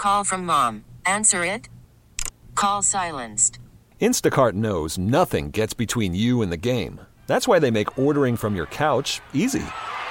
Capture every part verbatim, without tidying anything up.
Call from mom. Answer it. Call silenced. Instacart knows nothing gets between you and the game. That's why they make ordering from your couch easy.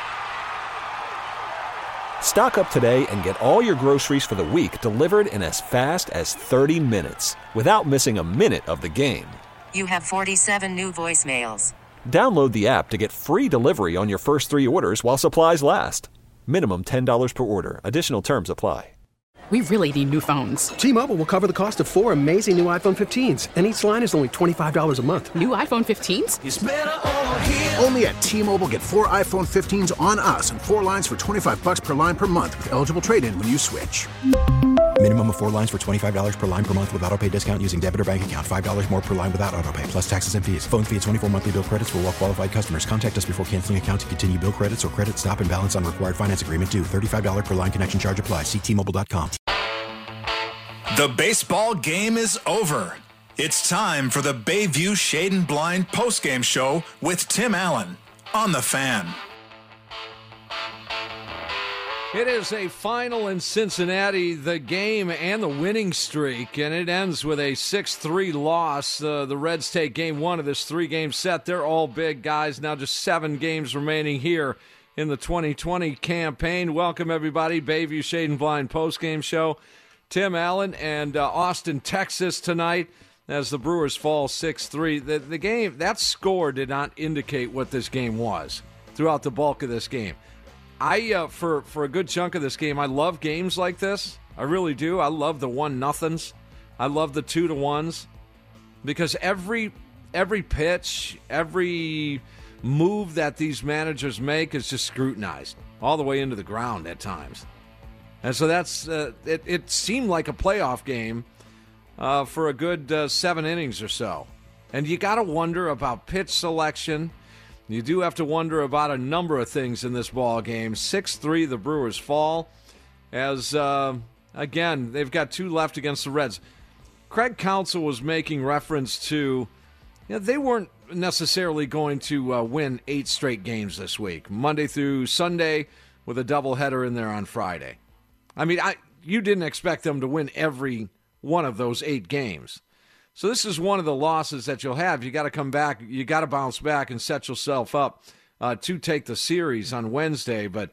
Stock up today and get all your groceries for the week delivered in as fast as thirty minutes without missing a minute of the game. You have forty-seven new voicemails. Download the app to get free delivery on your first three orders while supplies last. Minimum ten dollars per order. Additional terms apply. We really need new phones. T-Mobile will cover the cost of four amazing new iPhone fifteens, and each line is only twenty-five dollars a month. New iPhone fifteens? It's better over here. Only at T-Mobile, get four iPhone fifteens on us and four lines for twenty-five bucks per line per month with eligible trade-in when you switch. Minimum of four lines for twenty-five dollars per line per month with autopay discount using debit or bank account. five dollars more per line without autopay, plus taxes and fees. Phone fee at twenty-four monthly bill credits for well-qualified customers. Contact us before canceling account to continue bill credits or credit stop and balance on required finance agreement due. thirty-five dollars per line connection charge applies. See T Mobile dot com. The baseball game is over. It's time for the Bayview Shade and Blind postgame show with Tim Allen on The Fan. It is a final in Cincinnati, the game and the winning streak, and it ends with a six three loss. Uh, the Reds take game one of this three-game set. They're all big guys. Now just seven games remaining here in the twenty twenty campaign. Welcome, everybody. Bayview Shade and Blind postgame show. Tim Allen and uh, Austin, Texas tonight as the Brewers fall six three. The, the game, that score did not indicate what this game was throughout the bulk of this game. I, uh, for, for a good chunk of this game, I love games like this. I really do. I love the one nothings. I love the two to ones because every every pitch, every move that these managers make is just scrutinized all the way into the ground at times. And so that's uh, it, it seemed like a playoff game uh, for a good uh, seven innings or so. And you got to wonder about pitch selection. You do have to wonder about a number of things in this ball game. six three, the Brewers fall. As, uh, again, they've got two left against the Reds. Craig Counsell was making reference to, you know, they weren't necessarily going to uh, win eight straight games this week, Monday through Sunday, with a doubleheader in there on Friday. I mean, I you didn't expect them to win every one of those eight games. So this is one of the losses that you'll have. You got to come back. You got to bounce back and set yourself up uh, to take the series on Wednesday. But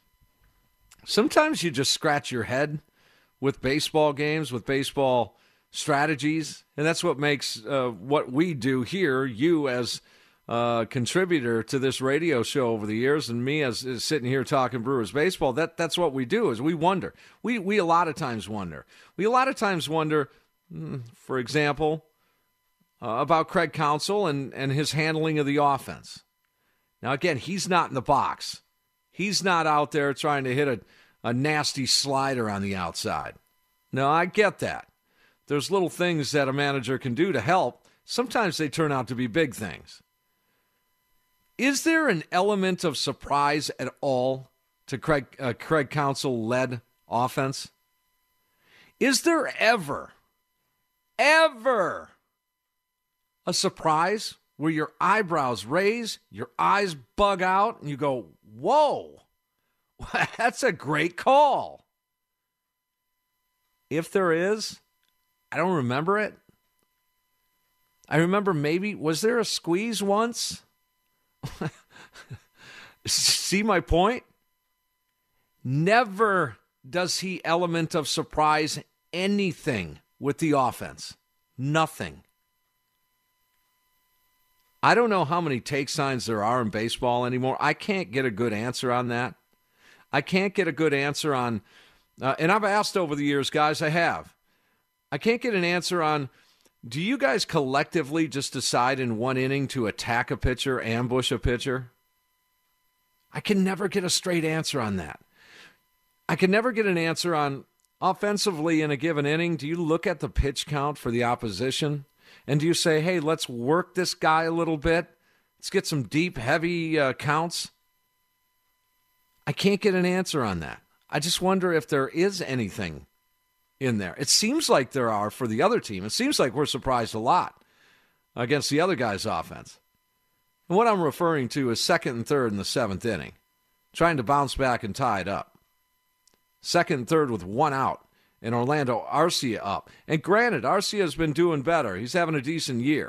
sometimes you just scratch your head with baseball games, with baseball strategies, and that's what makes uh, what we do here, you as Uh, contributor to this radio show over the years, and me as, as sitting here talking Brewers baseball, that that's what we do, is we wonder. We we a lot of times wonder. We a lot of times wonder, for example, uh, about Craig Counsell and, and his handling of the offense. Now, again, he's not in the box. He's not out there trying to hit a, a nasty slider on the outside. No, I get that. There's little things that a manager can do to help. Sometimes they turn out to be big things. Is there an element of surprise at all to Craig uh, Craig Counsell-led offense? Is there ever, ever a surprise where your eyebrows raise, your eyes bug out, and you go, whoa, that's a great call? If there is, I don't remember it. I remember maybe, was there a squeeze once? See my point? Never does he element of surprise anything with the offense. Nothing. I don't know how many take signs there are in baseball anymore. I can't get a good answer on that. I can't get a good answer on, uh, and I've asked over the years, guys, I have. I can't get an answer on, do you guys collectively just decide in one inning to attack a pitcher, ambush a pitcher? I can never get a straight answer on that. I can never get an answer on, offensively in a given inning, do you look at the pitch count for the opposition? And do you say, hey, let's work this guy a little bit? Let's get some deep, heavy uh, counts? I can't get an answer on that. I just wonder if there is anything in there. It seems like there are for the other team. It seems like we're surprised a lot against the other guy's offense. And what I'm referring to is second and third in the seventh inning, trying to bounce back and tie it up. Second and third with one out and Orlando Arcia up. And granted, Arcia's been doing better. He's having a decent year.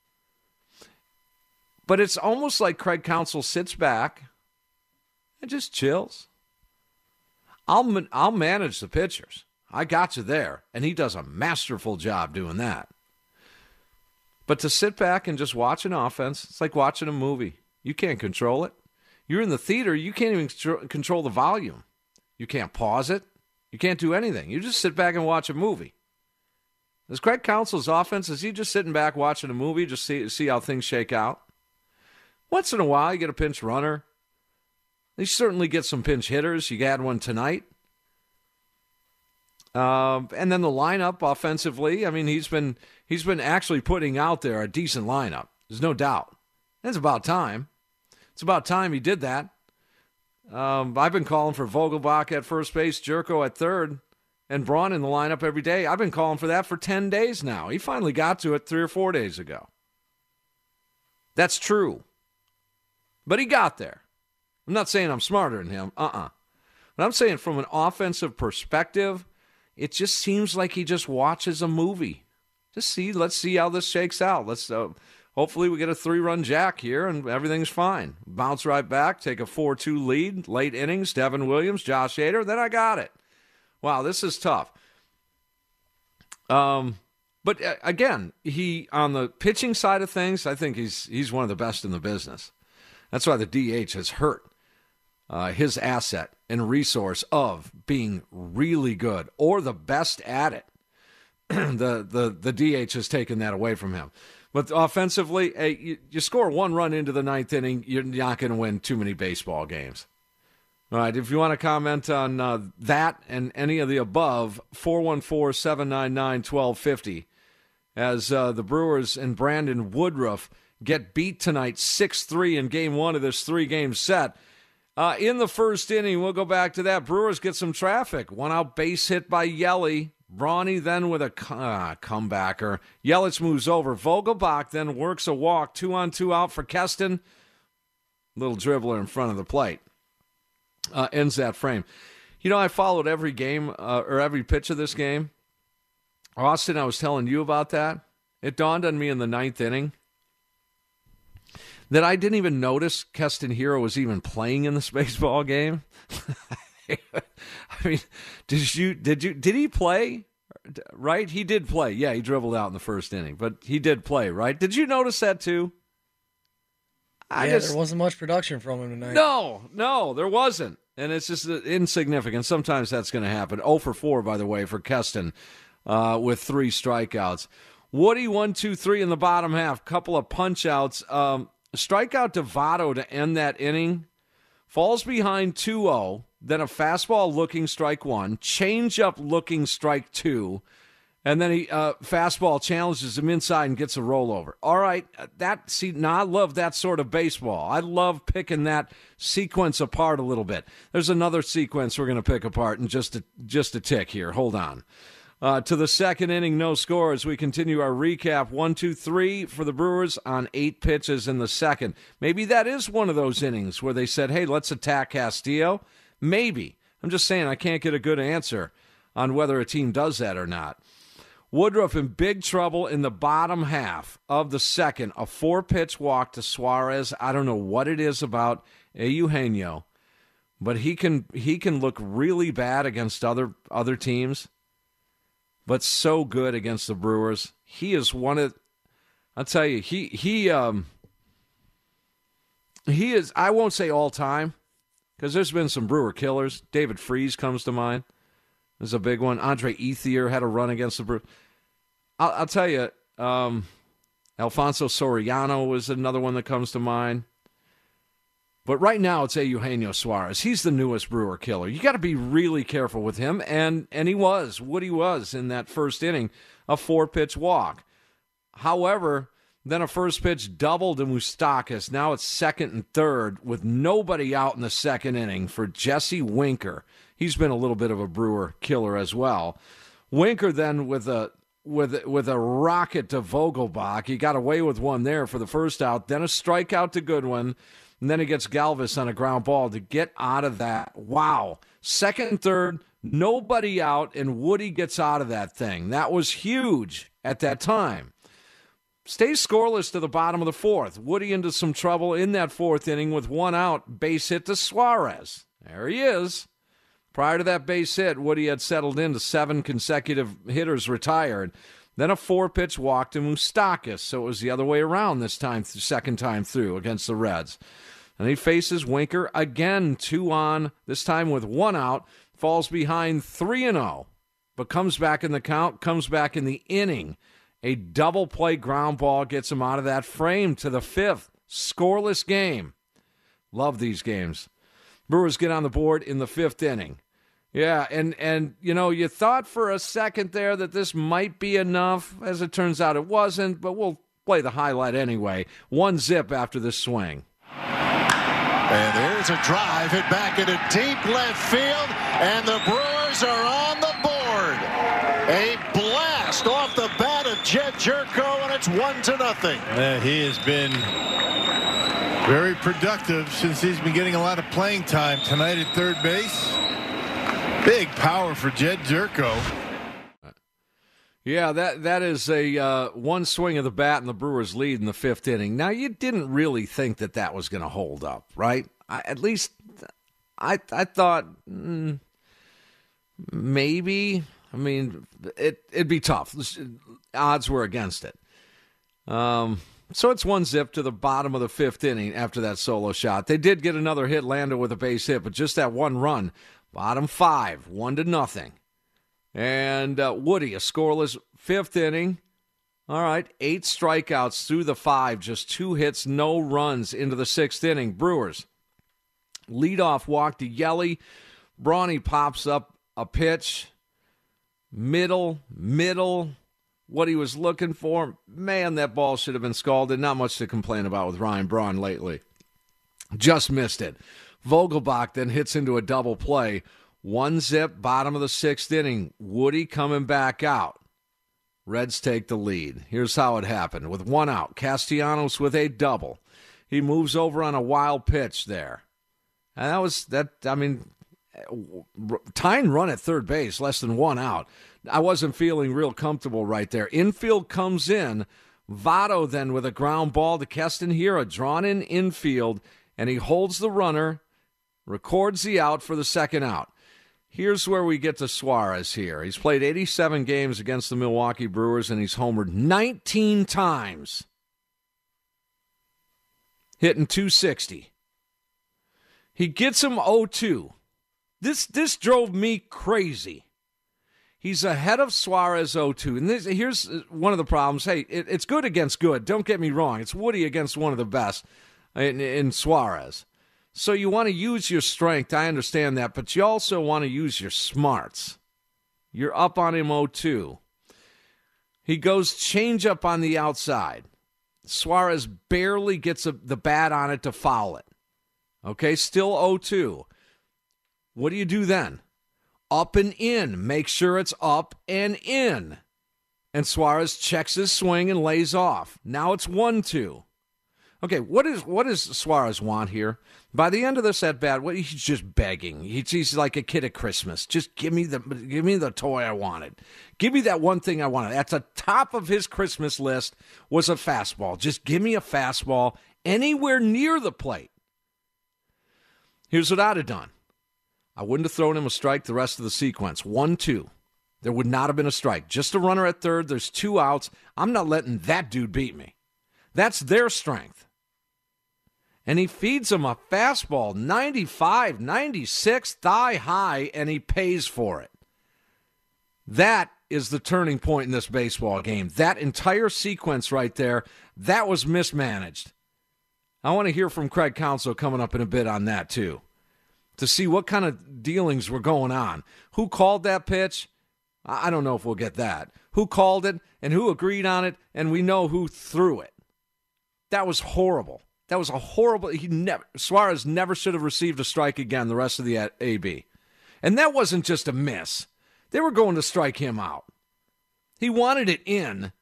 But it's almost like Craig Counsell sits back and just chills. I'll I'll manage the pitchers. I got you there. And he does a masterful job doing that. But to sit back and just watch an offense, it's like watching a movie. You can't control it. You're in the theater, you can't even control the volume. You can't pause it. You can't do anything. You just sit back and watch a movie. Is Craig Counsell's offense, is he just sitting back watching a movie, just see, see how things shake out? Once in a while, you get a pinch runner. You certainly get some pinch hitters. You had one tonight. Um, and then the lineup offensively, I mean, he's been he's been actually putting out there a decent lineup. There's no doubt. It's about time. It's about time he did that. Um, I've been calling for Vogelbach at first base, Jerko at third, and Braun in the lineup every day. I've been calling for that for ten days now. He finally got to it three or four days ago. That's true. But he got there. I'm not saying I'm smarter than him. Uh-uh. But I'm saying from an offensive perspective, it just seems like he just watches a movie. Just see, let's see how this shakes out. Let's uh, hopefully we get a three-run jack here and everything's fine. Bounce right back, take a four two lead, late innings, Devin Williams, Josh Hader, then I got it. Wow, this is tough. Um, but uh, again, he on the pitching side of things, I think he's he's one of the best in the business. That's why the D H has hurt uh, his asset and resource of being really good or the best at it. the, the the D H has taken that away from him. But offensively, hey, you, you score one run into the ninth inning, you're not going to win too many baseball games. All right, if you want to comment on uh, that and any of the above, four one four, seven nine nine, one two five zero. As uh, the Brewers and Brandon Woodruff get beat tonight six three in game one of this three-game set. Uh, in the first inning, we'll go back to that. Brewers get some traffic. One out base hit by Yelly. Brawny then with a uh, comebacker. Yelich moves over. Vogelbach then works a walk. Two on two out for Keston. Little dribbler in front of the plate. Uh, ends that frame. You know, I followed every game uh, or every pitch of this game. Austin, I was telling you about that. It dawned on me in the ninth inning that I didn't even notice Keston Hiura was even playing in this baseball game. I mean, did you did you did he play? Right? He did play. Yeah, he dribbled out in the first inning, but he did play, right? Did you notice that too? I yeah, just, there wasn't much production from him tonight. No, no, there wasn't. And it's just insignificant. Sometimes that's going to happen. oh for four, by the way, for Keston uh, with three strikeouts. Woody, one, two, three in the bottom half. Couple of punch-outs. Um, strikeout to Votto to end that inning. Falls behind two oh. Then a fastball looking strike one. Change-up looking strike two. And then he uh, fastball challenges him inside and gets a rollover. All right, that see now I love that sort of baseball. I love picking that sequence apart a little bit. There's another sequence we're going to pick apart in just a, just a tick here. Hold on. Uh, to the second inning, no score as we continue our recap. One, two, three for the Brewers on eight pitches in the second. Maybe that is one of those innings where they said, hey, let's attack Castillo. Maybe. I'm just saying I can't get a good answer on whether a team does that or not. Woodruff in big trouble in the bottom half of the second. A four-pitch walk to Suarez. I don't know what it is about Eugenio, but he can he can look really bad against other other teams, but so good against the Brewers. He is one of, I'll tell you, he he um he is. I won't say all time because there's been some Brewer killers. David Freese comes to mind. There's a big one. Andre Ethier had a run against the Brewers. I'll, I'll tell you, um, Alfonso Soriano was another one that comes to mind. But right now it's Eugenio Suarez. He's the newest Brewer killer. You got to be really careful with him, and and he was. Woody was in that first inning, a four-pitch walk. However, then a first pitch double to Moustakas. Now it's second and third with nobody out in the second inning for Jesse Winker. He's been a little bit of a Brewer killer as well. Winker then with a with with a rocket to Vogelbach. He got away with one there for the first out. Then a strikeout to Goodwin. and then he gets Galvis on a ground ball to get out of that. Wow. Second and third, nobody out, and Woody gets out of that thing. That was huge at that time. Stays scoreless to the bottom of the fourth. Woody into some trouble in that fourth inning with one out, base hit to Suarez. There he is. Prior to that base hit, Woody had settled into seven consecutive hitters retired. Then a four-pitch walk to Moustakas, so it was the other way around this time, second time through against the Reds. And he faces Winker again, two on, this time with one out, falls behind three and oh, but comes back in the count, comes back in the inning. A double play ground ball gets him out of that frame to the fifth. Scoreless game. Love these games. Brewers get on the board in the fifth inning. Yeah, and, and you know, you thought for a second there that this might be enough. As it turns out, it wasn't, but we'll play the highlight anyway. One zip after the swing. And there's a drive hit back into deep left field, and the Brewers are on the board. A blast off the bat of Jedd Gyorko, and it's one to nothing. Uh, he has been very productive since he's been getting a lot of playing time tonight at third base. Big power for Jedd Gyorko. Yeah, that that is a uh, one swing of the bat and the Brewers lead in the fifth inning. Now, you didn't really think that that was going to hold up, right? I, at least I I thought mm, maybe. I mean, it, it'd be tough. Odds were against it. Um, so it's one zip to the bottom of the fifth inning after that solo shot. They did get another hit, Lando with a base hit, but just that one run. Bottom five, one to nothing. And uh, Woody, a scoreless fifth inning. All right, eight strikeouts through the five, just two hits, no runs into the sixth inning. Brewers, leadoff walk to Yelly. Brawny pops up a pitch. Middle, middle, what he was looking for. Man, that ball should have been scalded. Not much to complain about with Ryan Braun lately. Just missed it. Vogelbach then hits into a double play. One zip, bottom of the sixth inning. Woody coming back out. Reds take the lead. Here's how it happened. With one out, Castellanos with a double. He moves over on a wild pitch there. And that was, that. I mean, tying run at third base, less than one out. I wasn't feeling real comfortable right there. Infield comes in. Votto then with a ground ball to Keston Hiura, drawn in infield, and he holds the runner, records the out for the second out. Here's where we get to Suarez here. He's played eighty-seven games against the Milwaukee Brewers, and he's homered nineteen times. Hitting two sixty. He gets him oh two. This this drove me crazy. He's ahead of Suarez oh two. And this, here's one of the problems. Hey, it, it's good against good. Don't get me wrong. It's Woody against one of the best in, in Suarez. So you want to use your strength. I understand that. But you also want to use your smarts. You're up on him oh two. He goes changeup on the outside. Suarez barely gets a, the bat on it to foul it. Okay, still oh two. What do you do then? Up and in. Make sure it's up and in. And Suarez checks his swing and lays off. Now it's one two. Okay, what is what does Suarez want here? By the end of this at bat, what he's just begging. He's, he's like a kid at Christmas. Just give me the give me the toy I wanted. Give me that one thing I wanted. At the top of his Christmas list was a fastball. Just give me a fastball anywhere near the plate. Here's what I'd have done. I wouldn't have thrown him a strike the rest of the sequence. One, two. There would not have been a strike. Just a runner at third. There's two outs. I'm not letting that dude beat me. That's their strength. And he feeds him a fastball, ninety-five, ninety-six, thigh high, and he pays for it. That is the turning point in this baseball game. That entire sequence right there, that was mismanaged. I want to hear from Craig Counsell coming up in a bit on that, too, to see what kind of dealings were going on. Who called that pitch? I don't know if we'll get that. Who called it and who agreed on it, and we know who threw it. That was horrible. That was a horrible. He never Suarez never should have received a strike again the rest of the A B. And that wasn't just a miss. They were going to strike him out. He wanted it in,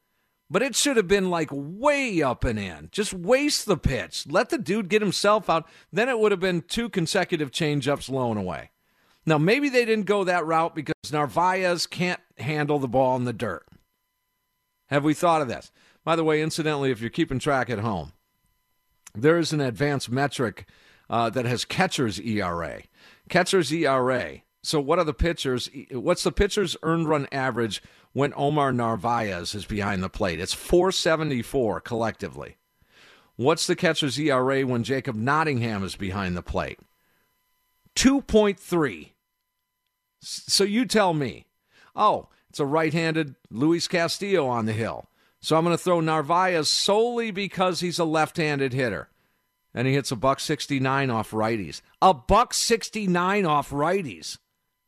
But it should have been like way up and in. Just waste the pitch. Let the dude get himself out. Then it would have been two consecutive changeups low and away. Now, maybe they didn't go that route because Narvaez can't handle the ball in the dirt. Have we thought of this? By the way, incidentally, if you're keeping track at home, there is an advanced metric uh, that has catcher's E R A. Catcher's E R A. So what are the pitchers? What's the pitcher's earned run average when Omar Narvaez is behind the plate? It's four seventy-four collectively. What's the catcher's E R A when Jacob Nottingham is behind the plate? two point three. So you tell me. Oh, it's a right-handed Luis Castillo on the hill. So I'm going to throw Narvaez solely because he's a left-handed hitter. And he hits a buck sixty-nine off righties. A buck sixty-nine off righties.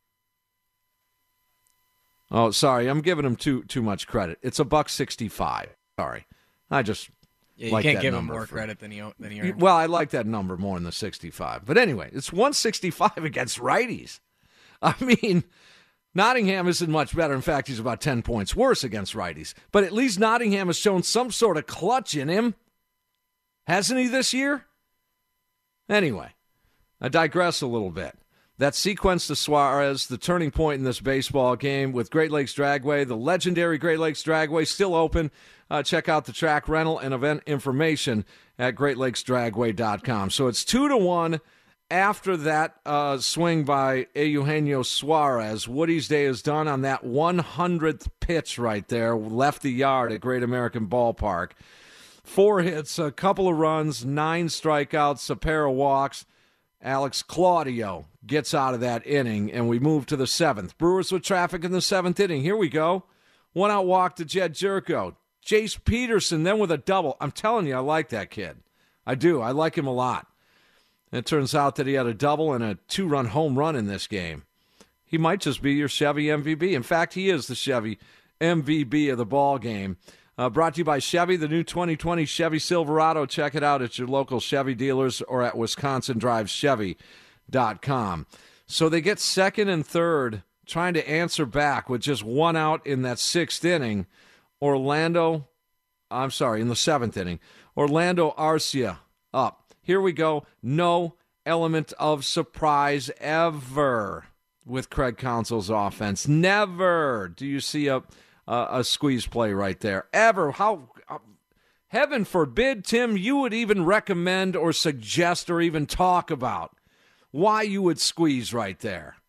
Oh, sorry, I'm giving him too too much credit. It's a buck sixty-five. Sorry, I just yeah, you like can't that give him number more for, credit than he than he earned. Well, I like that number more than the sixty-five. But anyway, it's one sixty-five against righties. I mean, Nottingham isn't much better. In fact, he's about ten points worse against righties. But at least Nottingham has shown some sort of clutch in him, hasn't he, this year? Anyway, I digress a little bit. That sequence to Suarez, the turning point in this baseball game with Great Lakes Dragway, the legendary Great Lakes Dragway, still open. Uh, check out the track rental and event information at great lakes dragway dot com. So it's two to one after that uh, swing by Eugenio Suarez. Woody's day is done on that one hundredth pitch right there, left the yard at Great American Ballpark. Four hits, a couple of runs, nine strikeouts, a pair of walks. Alex Claudio gets out of that inning, and we move to the seventh. Brewers with traffic in the seventh inning. Here we go. One out walk to Jed Jerko. Jace Peterson then with a double. I'm telling you, I like that kid. I do. I like him a lot. And it turns out that he had a double and a two-run home run in this game. He might just be your Chevy M V P. In fact, he is the Chevy M V P of the ball game. Uh, brought to you by Chevy, the new twenty twenty Chevy Silverado. Check it out at your local Chevy dealers or at wisconsin drive chevy dot com. So they get second and third, trying to answer back with just one out in that sixth inning. Orlando, I'm sorry, in the seventh inning. Orlando Arcia up. Here we go. No element of surprise ever with Craig Counsell's offense. Never do you see a... Uh, a squeeze play right there. Ever. How, uh, heaven forbid, Tim, you would even recommend or suggest or even talk about why you would squeeze right there.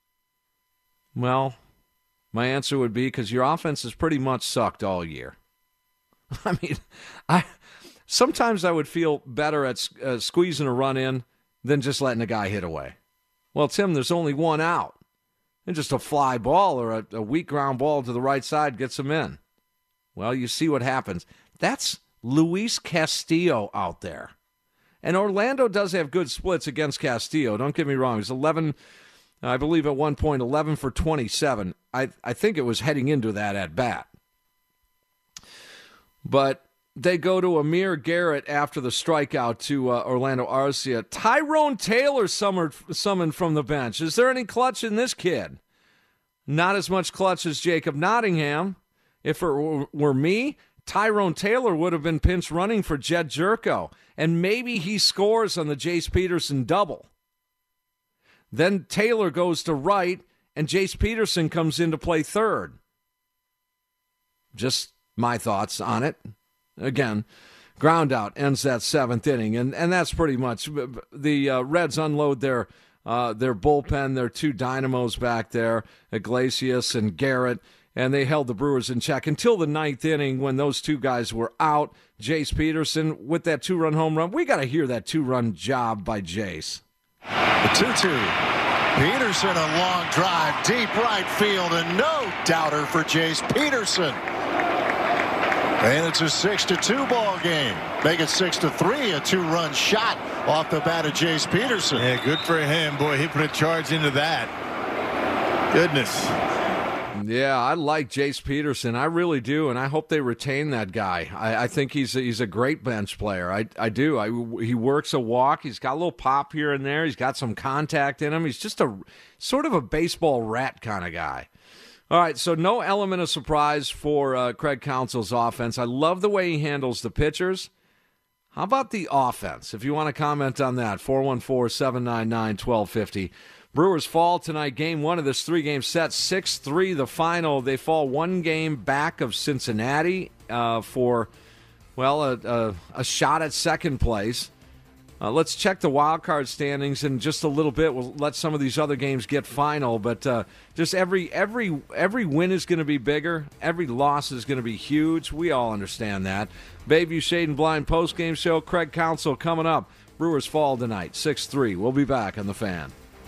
Well, my answer would be because your offense has pretty much sucked all year. I mean, I sometimes I would feel better at uh, squeezing a run in than just letting a guy hit away. Well, Tim, there's only one out. And just a fly ball or a, a weak ground ball to the right side gets him in. Well, you see what happens. That's Luis Castillo out there. And Orlando does have good splits against Castillo. Don't get me wrong. He's eleven, I believe at one point, eleven for twenty-seven. I, I think it was heading into that at bat. But they go to Amir Garrett after the strikeout to uh, Orlando Arcia. Tyrone Taylor summoned, summoned from the bench. Is there any clutch in this kid? Not as much clutch as Jacob Nottingham. If it were, were me, Tyrone Taylor would have been pinch running for Jed Jerko. And maybe he scores on the Jace Peterson double. Then Taylor goes to right, and Jace Peterson comes in to play third. Just my thoughts on it. Again, ground out ends that seventh inning, and, and that's pretty much the uh, Reds unload their uh, their bullpen, their two dynamos back there, Iglesias and Garrett, and they held the Brewers in check until the ninth inning when those two guys were out. Jace Peterson with that two-run home run. We got to hear that two-run job by Jace. The two two. Peterson, a long drive, deep right field, and no doubter for Jace Peterson. And it's a six to two ball game. Make it six to three, a two-run shot off the bat of Jace Peterson. Yeah, good for him. Boy, he put a charge into that. Goodness. Yeah, I like Jace Peterson. I really do, and I hope they retain that guy. I, I think he's a, he's a great bench player. I, I do. I, he works a walk. He's got a little pop here and there. He's got some contact in him. He's just a sort of a baseball rat kind of guy. All right, so no element of surprise for uh, Craig Counsell's offense. I love the way he handles the pitchers. How about the offense? If you want to comment on that, four one four, seven nine nine, one two five zero. Brewers fall tonight, game one of this three-game set, six three the final. They fall one game back of Cincinnati uh, for, well, a, a, a shot at second place. Uh, let's check the wild card standings in just a little bit. We'll let some of these other games get final, but uh, just every every every win is going to be bigger. Every loss is going to be huge. We all understand that. Bayview Shade and Blind postgame show. Craig Counsell coming up. Brewers fall tonight, six three. We'll be back on The Fan.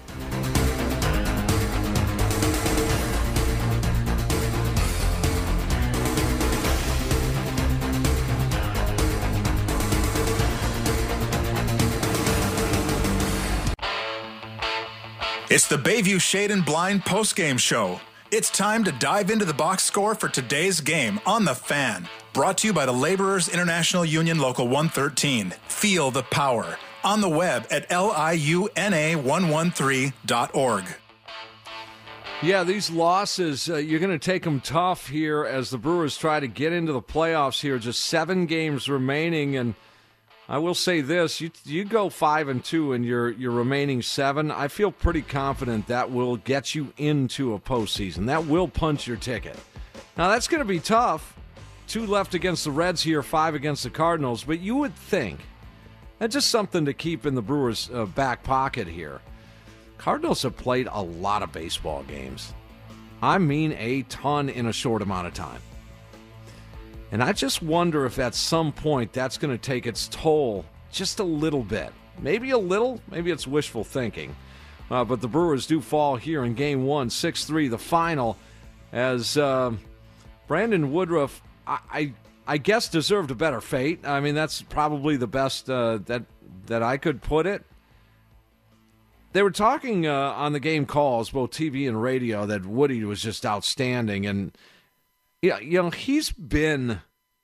It's the Bayview Shade and Blind postgame show. It's time to dive into the box score for today's game on The Fan. Brought to you by the Laborers International Union Local one thirteen. Feel the power. On the web at liuna one one three dot org. Yeah, these losses, uh, you're going to take them tough here as the Brewers try to get into the playoffs here. Just seven games remaining, and I will say this: you you go five and two in your your remaining seven. I feel pretty confident that will get you into a postseason. That will punch your ticket. Now that's going to be tough. Two left against the Reds here, five against the Cardinals. But you would think that's just something to keep in the Brewers' uh, back pocket here. Cardinals have played a lot of baseball games. I mean, a ton in a short amount of time. And I just wonder if at some point that's going to take its toll just a little bit. Maybe a little, maybe it's wishful thinking. Uh, but the Brewers do fall here in game one, six three, the final, as uh, Brandon Woodruff, I, I I guess, deserved a better fate. I mean, that's probably the best uh, that, that I could put it. They were talking uh, on the game calls, both T V and radio, that Woody was just outstanding. And yeah, you know, he's been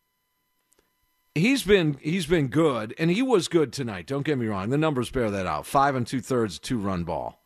he's been he's been good, and he was good tonight. Don't get me wrong; the numbers bear that out. Five and two thirds, two run ball.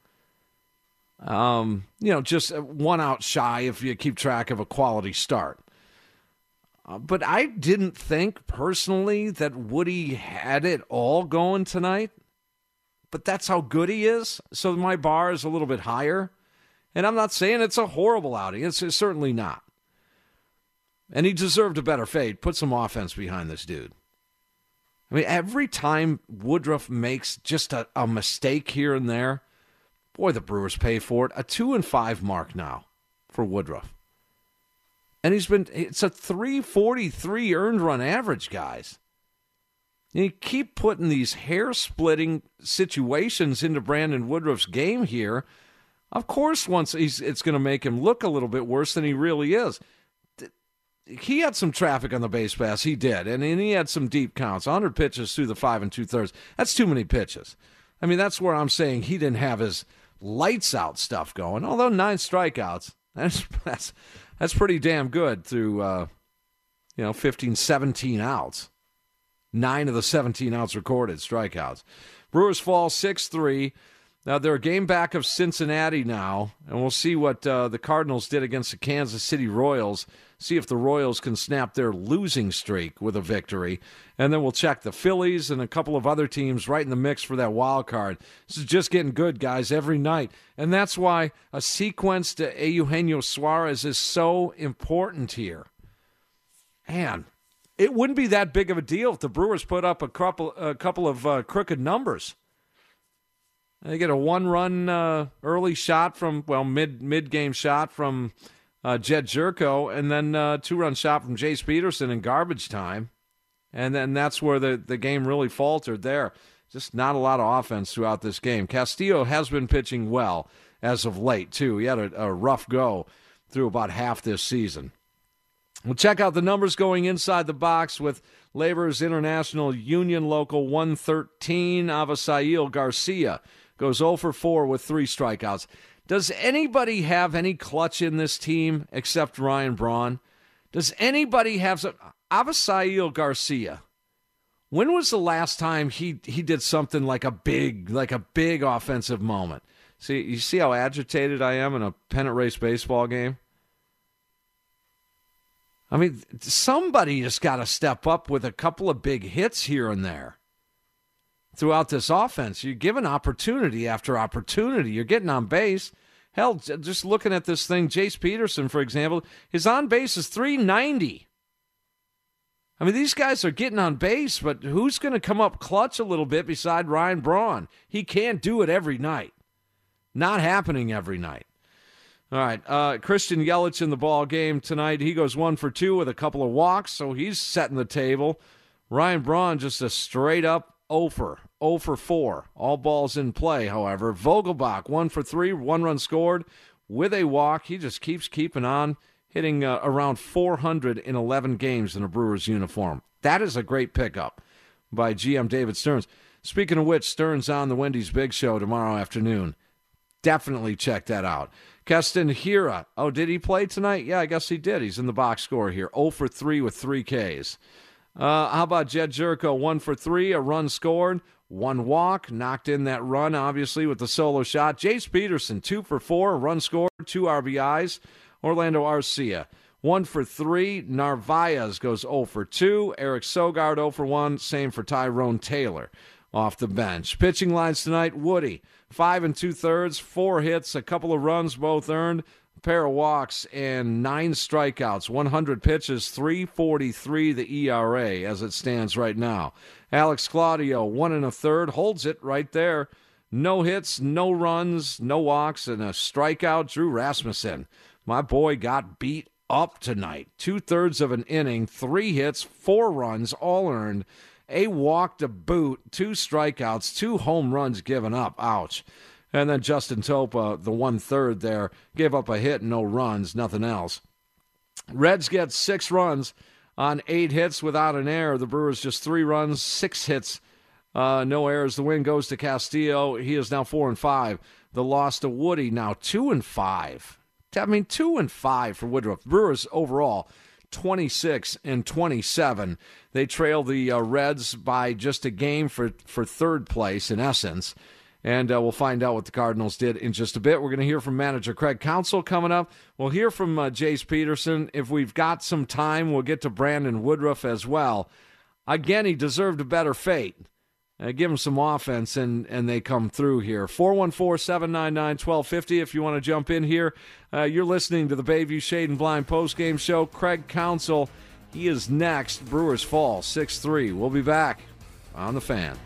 Um, you know, just one out shy if you keep track of a quality start. Uh, but I didn't think personally that Woody had it all going tonight. But that's how good he is. So my bar is a little bit higher, and I'm not saying it's a horrible outing. It's, it's certainly not. And he deserved a better fate. Put some offense behind this dude. I mean, every time Woodruff makes just a, a mistake here and there, boy, the Brewers pay for it. A two and five mark now for Woodruff. And he's been, it's a three forty-three earned run average, guys. And you keep putting these hair-splitting situations into Brandon Woodruff's game here. Of course, once he's, it's going to make him look a little bit worse than he really is. He had some traffic on the base pass. He did. And, and he had some deep counts. one hundred pitches through the five and two-thirds. That's too many pitches. I mean, that's where I'm saying he didn't have his lights-out stuff going. Although nine strikeouts, that's that's that's pretty damn good through, uh, you know, fifteen, seventeen outs. Nine of the seventeen outs recorded, strikeouts. Brewers fall six three. Now, they're a game back of Cincinnati now, and we'll see what uh, the Cardinals did against the Kansas City Royals, see if the Royals can snap their losing streak with a victory. And then we'll check the Phillies and a couple of other teams right in the mix for that wild card. This is just getting good, guys, every night. And that's why a sequence to Eugenio Suarez is so important here. Man, it wouldn't be that big of a deal if the Brewers put up a couple, a couple of uh, crooked numbers. They get a one-run uh, early shot from, well, mid, mid-game shot from uh, Jed Jerko, and then a two-run shot from Jace Peterson in garbage time. And then that's where the, the game really faltered there. Just not a lot of offense throughout this game. Castillo has been pitching well as of late, too. He had a, a rough go through about half this season. We'll check out the numbers going inside the box with Laborers International Union Local one thirteen. Avisail Garcia goes oh for four with three strikeouts. Does anybody have any clutch in this team except Ryan Braun? Does anybody have some? Avisail Garcia, when was the last time he, he did something like a big, like a big offensive moment? See, you see how agitated I am in a pennant race baseball game? I mean, somebody just got to step up with a couple of big hits here and there throughout this offense. You're given opportunity after opportunity. You're getting on base. Hell, just looking at this thing, Jace Peterson, for example, his on base is three ninety. I mean, these guys are getting on base, but who's going to come up clutch a little bit beside Ryan Braun? He can't do it every night. Not happening every night. All right, uh, Christian Yelich in the ball game tonight. He goes one for two with a couple of walks, so he's setting the table. Ryan Braun just a straight-up oh for four. All balls in play, however. Vogelbach, one for three, one run scored with a walk. He just keeps keeping on, hitting uh, around four hundred eleven games in a Brewers uniform. That is a great pickup by G M David Stearns. Speaking of which, Stearns on the Wendy's Big Show tomorrow afternoon. Definitely check that out. Keston Hiura. Oh, did he play tonight? Yeah, I guess he did. He's in the box score here. oh for three with three Ks. Uh, how about Jed Jerko? one for three, a run scored, one walk, knocked in that run, obviously, with the solo shot. Jace Peterson, two for four, a run scored, two R B Is. Orlando Arcia, one for three. Narvaez goes oh for two. Eric Sogard, oh for one. Same for Tyrone Taylor off the bench. Pitching lines tonight, Woody, five and two-thirds, four hits, a couple of runs, both earned, a pair of walks, and nine strikeouts. one hundred pitches, three forty-three the E R A as it stands right now. Alex Claudio, one and a third, holds it right there. No hits, no runs, no walks, and a strikeout. Drew Rasmussen, my boy, got beat up tonight. Two-thirds of an inning, three hits, four runs, all earned. A walk to boot, two strikeouts, two home runs given up. Ouch. And then Justin Topa, the one-third there, gave up a hit, no runs, nothing else. Reds get six runs on eight hits without an error. The Brewers just three runs, six hits, uh, no errors. The win goes to Castillo. He is now four and five. The loss to Woody, now two and five. I mean, two and five for Woodruff. Brewers overall, twenty-six and twenty-seven. They trail the uh, Reds by just a game for, for third place, in essence. And uh, we'll find out what the Cardinals did in just a bit. We're going to hear from manager Craig Counsell coming up. We'll hear from uh, Jace Peterson. If we've got some time, we'll get to Brandon Woodruff as well. Again, he deserved a better fate. Uh, give him some offense, and, and they come through here. four one four, seven nine nine, one two five zero if you want to jump in here. Uh, you're listening to the Bayview Shade and Blind postgame show. Craig Counsell, he is next. Brewers fall six three. We'll be back on The Fan.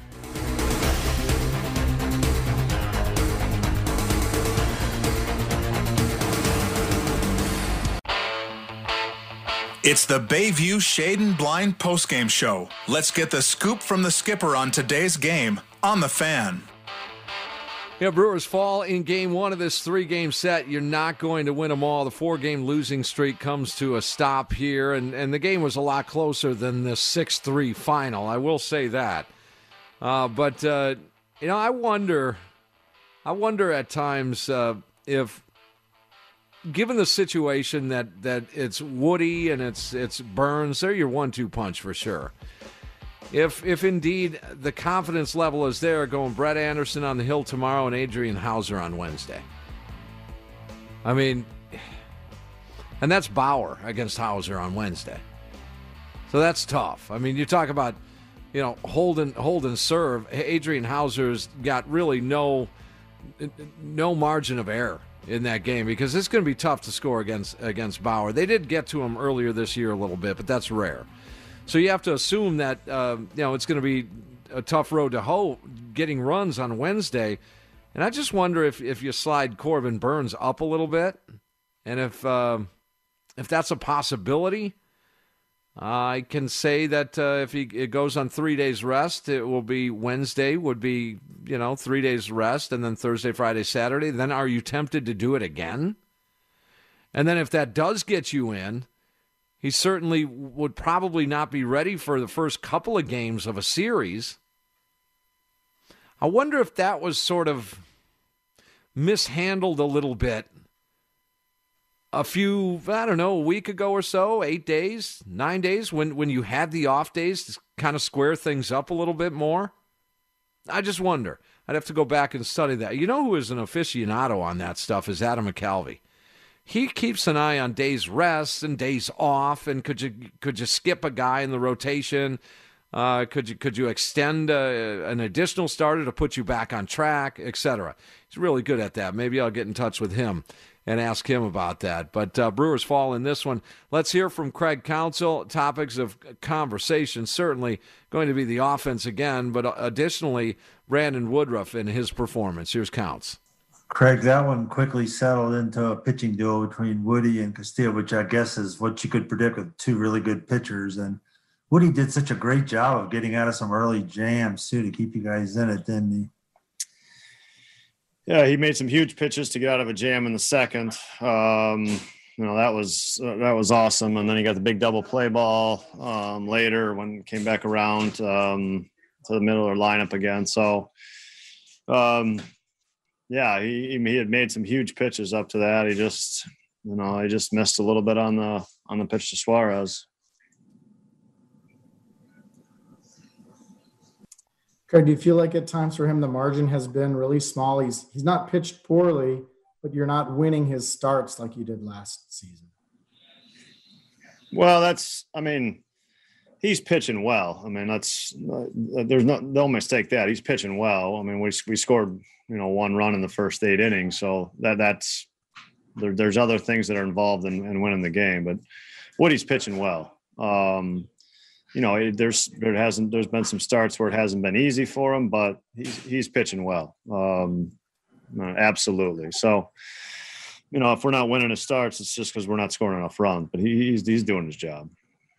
It's the Bayview Shade and Blind postgame show. Let's get the scoop from the skipper on today's game on The Fan. Yeah, Brewers fall in game one of this three-game set. You're not going to win them all. The four-game losing streak comes to a stop here, and, and the game was a lot closer than the six three final. I will say that. Uh, but, uh, you know, I wonder, I wonder at times uh, if... Given the situation that, that it's Woody and it's it's Burns, they're your one two punch for sure. If if indeed the confidence level is there, going Brett Anderson on the hill tomorrow and Adrian Hauser on Wednesday. I mean, and that's Bauer against Hauser on Wednesday. So that's tough. I mean, you talk about, you know, hold and, hold and serve. Adrian Hauser's got really no no margin of error in that game, because it's going to be tough to score against against Bauer. They did get to him earlier this year a little bit, but that's rare. So you have to assume that uh, you know it's going to be a tough road to hoe getting runs on Wednesday. And I just wonder if, if you slide Corbin Burns up a little bit, and if uh, if that's a possibility. I can say that uh, if he it goes on three days rest, it will be Wednesday would be, you know, three days rest, and then Thursday, Friday, Saturday. Then are you tempted to do it again? And then if that does get you in, he certainly would probably not be ready for the first couple of games of a series. I wonder if that was sort of mishandled a little bit a few, I don't know, a week ago or so, eight days, nine days, when, when you had the off days to kind of square things up a little bit more. I just wonder. I'd have to go back and study that. You know who is an aficionado on that stuff is Adam McCalvy. he keeps an eye on days rest and days off, and could you could you skip a guy in the rotation? Uh, could you could you extend uh, an additional starter to put you back on track, et cetera? He's really good at that. Maybe I'll get in touch with him and ask him about that. But uh, Brewers fall in this one. Let's hear from Craig Counsell. Topics of conversation, certainly going to be the offense again, but additionally, Brandon Woodruff and his performance. Here's Counts. Craig, that one quickly settled into a pitching duel between Woody and Castillo, which I guess is what you could predict with two really good pitchers. And Woody did such a great job of getting out of some early jams, too, to keep you guys in it, didn't he? Yeah, he made some huge pitches to get out of a jam in the second. Um, you know, that was uh, that was awesome. And then he got the big double play ball um, later when he came back around um, to the middle of the lineup again. So, um, yeah, he he had made some huge pitches up to that. He just, you know, he just missed a little bit on the on the pitch to Suarez. Craig, do you feel like at times for him the margin has been really small? He's he's not pitched poorly, but you're not winning his starts like you did last season. Well, that's – I mean, he's pitching well. I mean, that's uh, – there's no, don't mistake that. He's pitching well. I mean, we we scored, you know, one run in the first eight innings. So that that's there, – there's other things that are involved in, in winning the game. But Woody's pitching well. Um You know, there's there hasn't there's been some starts where it hasn't been easy for him, but he's he's pitching well, um, absolutely. So, you know, if we're not winning his starts, it's just because we're not scoring enough runs. But he, he's he's doing his job.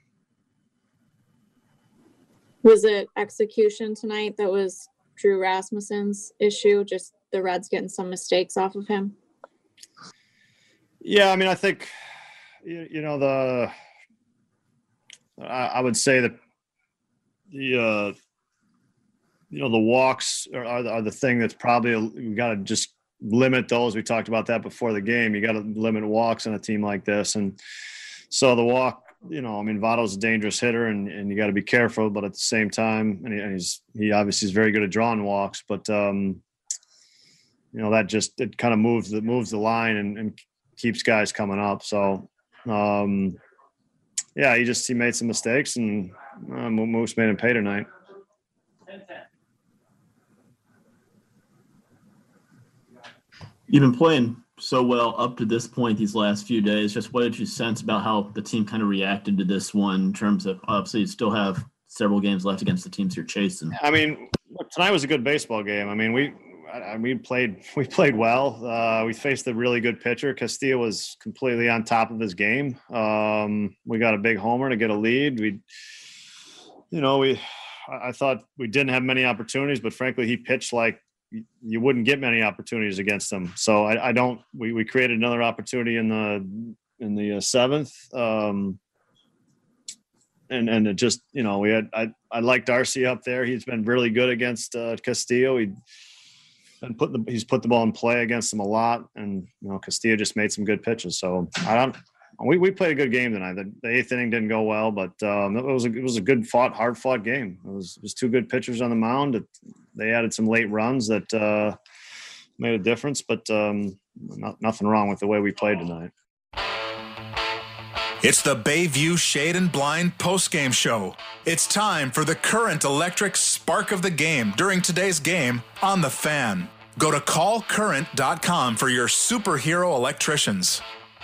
Was it execution tonight that was Drew Rasmussen's issue? Just the Reds getting some mistakes off of him? Yeah, I mean, I think you, you know the. I would say that the uh, you know the walks are, are, the, are the thing that's probably we got to just limit those. We talked about that before the game. You got to limit walks on a team like this, and so the walk. You know, I mean, Votto's a dangerous hitter, and, and you got to be careful. But at the same time, and, he, and he's he obviously is very good at drawing walks. But um, you know that just it kind of moves the moves the line and, and keeps guys coming up. So. Um, Yeah, he just he made some mistakes, and uh, Moose made him pay tonight. You've been playing so well up to this point these last few days. Just what did you sense about how the team kind of reacted to this one in terms of obviously you still have several games left against the teams you're chasing? I mean, tonight was a good baseball game. I mean, we I, we played we played well. Uh, we faced a really good pitcher. Castillo was completely on top of his game. Um, we got a big homer to get a lead. We, you know, we I thought we didn't have many opportunities, but frankly, he pitched like you wouldn't get many opportunities against him. So I, I don't. We, we created another opportunity in the in the uh, seventh. Um, And and it just you know we had I I like Darcy up there. He's been really good against uh, Castillo. He and put the he's put the ball in play against him a lot, and you know Castillo just made some good pitches. So I don't. We we played a good game tonight. The, the eighth inning didn't go well, but um, it was a, it was a good fought, hard fought game. It was it was two good pitchers on the mound. It, they added some late runs that uh, made a difference, but um, not, nothing wrong with the way we played tonight. It's the Bayview Shade and Blind postgame show. It's time for the current electric spark of the game during today's game on The Fan. Go to call current dot com for your superhero electricians.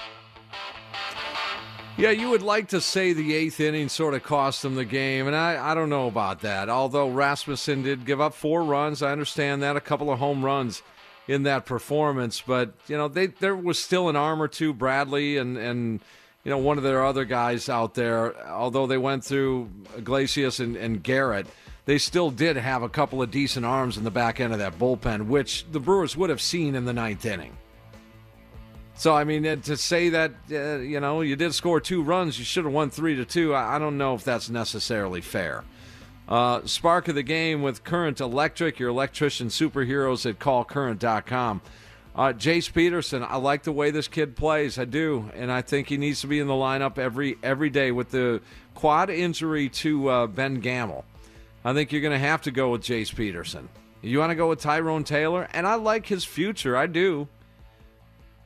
Yeah, you would like to say the eighth inning sort of cost them the game, and I, I don't know about that. Although Rasmussen did give up four runs, I understand that, a couple of home runs in that performance. But, you know, they there was still an arm or two, Bradley and, and you know, one of their other guys out there. Although they went through Iglesias and, and Garrett, they still did have a couple of decent arms in the back end of that bullpen, which the Brewers would have seen in the ninth inning. So, I mean, to say that, uh, you know, you did score two runs, you should have won three to two, I, I don't know if that's necessarily fair. Uh, spark of the game with Current Electric, your electrician superheroes at call current dot com. Uh, Jace Peterson, I like the way this kid plays, I do, and I think he needs to be in the lineup every every day. With the quad injury to uh, Ben Gamel, I think you're going to have to go with Jace Peterson. You want to go with Tyrone Taylor? And I like his future, I do.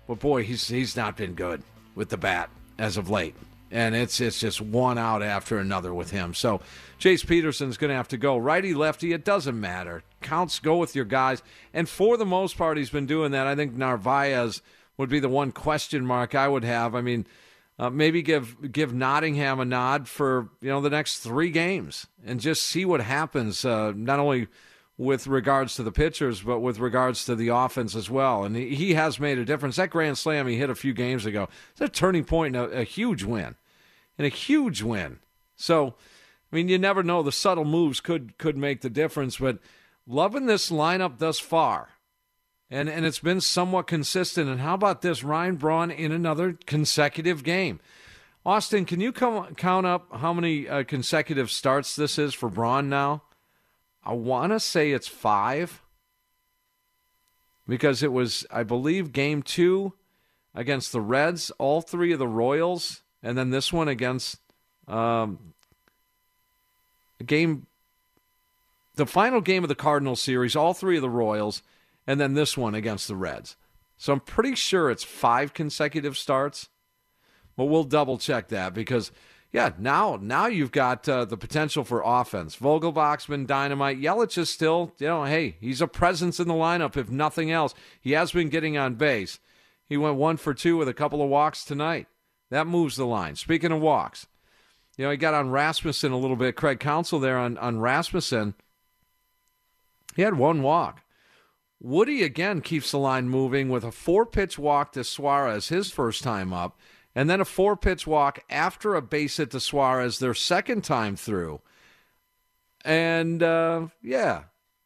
But, boy, he's he's not been good with the bat as of late. And it's it's just one out after another with him. So Chase Peterson's going to have to go. Righty, lefty, it doesn't matter. Counts, go with your guys. And for the most part, he's been doing that. I think Narvaez would be the one question mark I would have. I mean, uh, maybe give give Nottingham a nod for, you know, the next three games and just see what happens, uh, not only with regards to the pitchers, but with regards to the offense as well. And he, he has made a difference. That grand slam he hit a few games ago, it's a turning point and a, a huge win. And a huge win. So, I mean, you never know. The subtle moves could could make the difference. But loving this lineup thus far. And, and it's been somewhat consistent. And how about this? Ryan Braun in another consecutive game. Austin, can you come, count up how many uh, consecutive starts this is for Braun now? I want to say it's five. Because it was, I believe, game two against the Reds, all three of the Royals, and then this one against um, the game, the final game of the Cardinals series, all three of the Royals, and then this one against the Reds. So I'm pretty sure it's five consecutive starts, but we'll double check that because, yeah, now now you've got uh, the potential for offense. Vogelbach's been dynamite. Yelich is still, you know, hey, he's a presence in the lineup if nothing else. He has been getting on base. He went one for two with a couple of walks tonight. That moves the line. Speaking of walks, you know, he got on Rasmussen a little bit. Craig Counsell there on, on Rasmussen. He had one walk. Woody, again, keeps the line moving with a four-pitch walk to Suarez, his first time up, and then a four-pitch walk after a base hit to Suarez, their second time through. And, uh, yeah.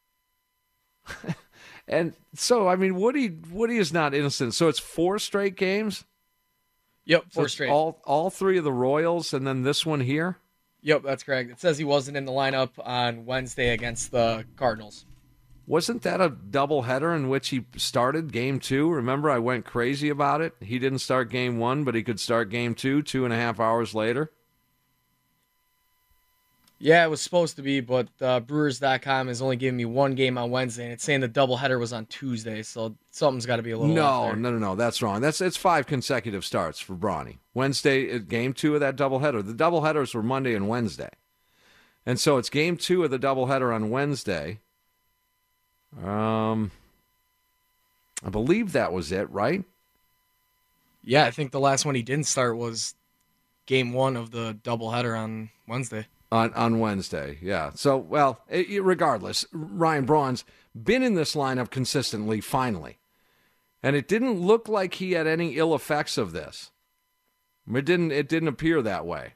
And so, I mean, Woody Woody is not innocent. So it's four straight games? Yep, four so straight. All all three of the Royals and then this one here? Yep, that's correct. It says he wasn't in the lineup on Wednesday against the Cardinals. Wasn't that a doubleheader in which he started game two? Remember, I went crazy about it? He didn't start game one, but he could start game two, two and a half hours later? Yeah, it was supposed to be, but uh, Brewers dot com is only giving me one game on Wednesday, and it's saying the doubleheader was on Tuesday, so something's got to be a little No, off there. no, no, no, that's wrong. That's It's five consecutive starts for Bronny. Wednesday, game two of that doubleheader. The doubleheaders were Monday and Wednesday. And so it's game two of the doubleheader on Wednesday. Um, I believe that was it, right? Yeah, I think the last one he didn't start was game one of the doubleheader on Wednesday. On on Wednesday, yeah. So, well, it, regardless, Ryan Braun's been in this lineup consistently, finally. And it didn't look like he had any ill effects of this. It didn't, it didn't appear that way.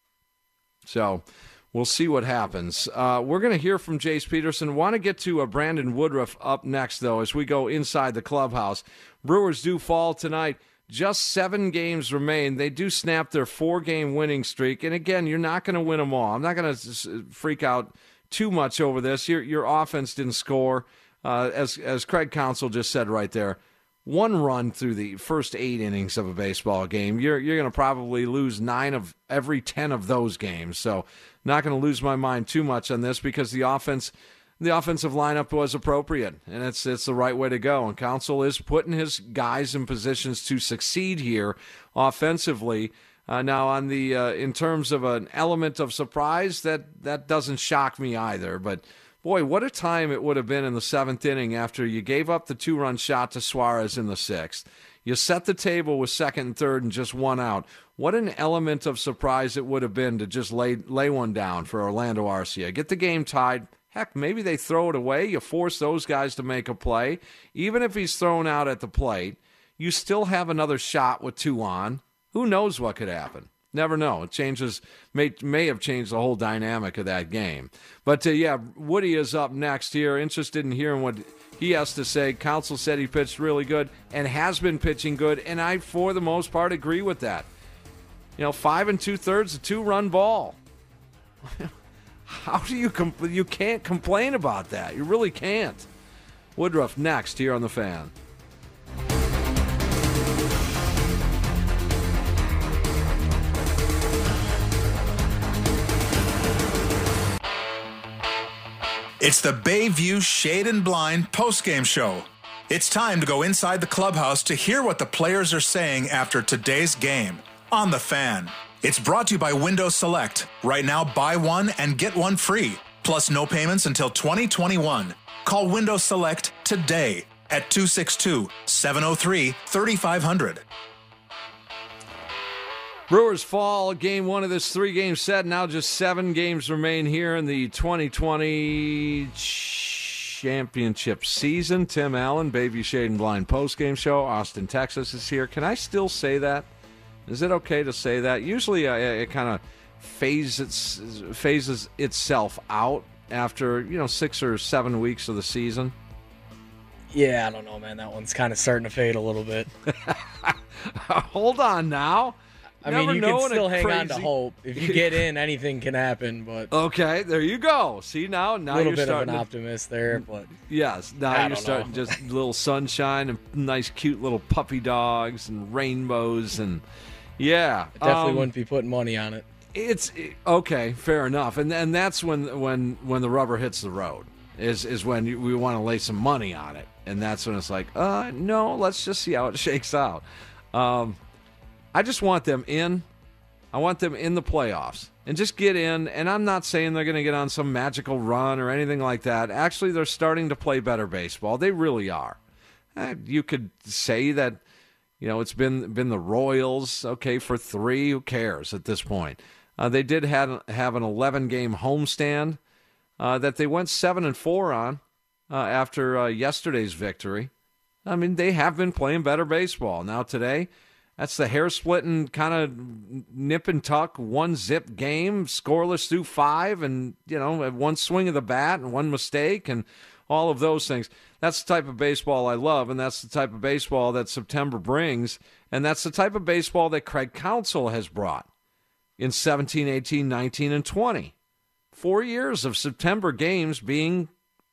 So, we'll see what happens. Uh, we're going to hear from Jace Peterson. Want to get to uh, Brandon Woodruff up next, though, as we go inside the clubhouse. Brewers do fall tonight. Just seven games remain. They do snap their four-game winning streak. And, again, you're not going to win them all. I'm not going to freak out too much over this. Your your offense didn't score. Uh, as, as Craig Counsell just said right there, one run through the first eight innings of a baseball game. You're, you're going to probably lose nine of every ten of those games. So not going to lose my mind too much on this because the offense – the offensive lineup was appropriate, and it's it's the right way to go. And Counsell is putting his guys in positions to succeed here offensively. Uh, now, on the uh, in terms of an element of surprise, that that doesn't shock me either. But boy, what a time it would have been in the seventh inning after you gave up the two-run shot to Suarez in the sixth. You set the table with second and third and just one out. What an element of surprise it would have been to just lay lay one down for Orlando Arcia. Get the game tied. Heck, maybe they throw it away. You force those guys to make a play. Even if he's thrown out at the plate, you still have another shot with two on. Who knows what could happen? Never know. It changes, may, may have changed the whole dynamic of that game. But, uh, yeah, Woody is up next here. Interested in hearing what he has to say. Counsell said he pitched really good and has been pitching good, and I, for the most part, agree with that. You know, five and two-thirds, a two-run ball. How do you compl- you can't complain about that? You really can't. Woodruff next here on The Fan. It's the Bayview Shade and Blind postgame show. It's time to go inside the clubhouse to hear what the players are saying after today's game on The Fan. It's brought to you by Windows Select. Right now, buy one and get one free, plus no payments until twenty twenty-one. Call Windows Select today at two six two, seven oh three, three five zero zero. Brewers fall game one of this three-game set. Now just seven games remain here in the twenty twenty championship season. Tim Allen, Bayview Shade and Blind postgame show. Austin, Texas is here. Can I still say that? Is it okay to say that? Usually uh, it kind of phases, phases itself out after, you know, six or seven weeks of the season. Yeah, I don't know, man. That one's kind of starting to fade a little bit. Hold on now. I Never mean, you know can still hang crazy... on to hope. If you get in, anything can happen. But okay, there you go. See now, now a little you're bit starting of an to... optimist there. But yes, now I you're don't starting know. just little sunshine and nice, cute little puppy dogs and rainbows and yeah, I definitely um, wouldn't be putting money on it. It's okay, fair enough, and and that's when when when the rubber hits the road is is when you, we want to lay some money on it, and that's when it's like, uh, no, let's just see how it shakes out. Um, I just want them in. I want them in the playoffs and just get in. And I'm not saying they're going to get on some magical run or anything like that. Actually, they're starting to play better baseball. They really are. Uh, you could say that, you know, it's been been the Royals, okay, for three. Who cares at this point? Uh, they did have, have an eleven-game homestand uh, that they went seven and four on uh, after uh, yesterday's victory. I mean, they have been playing better baseball. Now today, that's the hair-splitting kind of nip-and-tuck, one-zip game, scoreless through five, and, you know, one swing of the bat and one mistake and all of those things. That's the type of baseball I love, and that's the type of baseball that September brings, and that's the type of baseball that Craig Counsell has brought in seventeen, eighteen, nineteen, and twenty. Four years of September games being,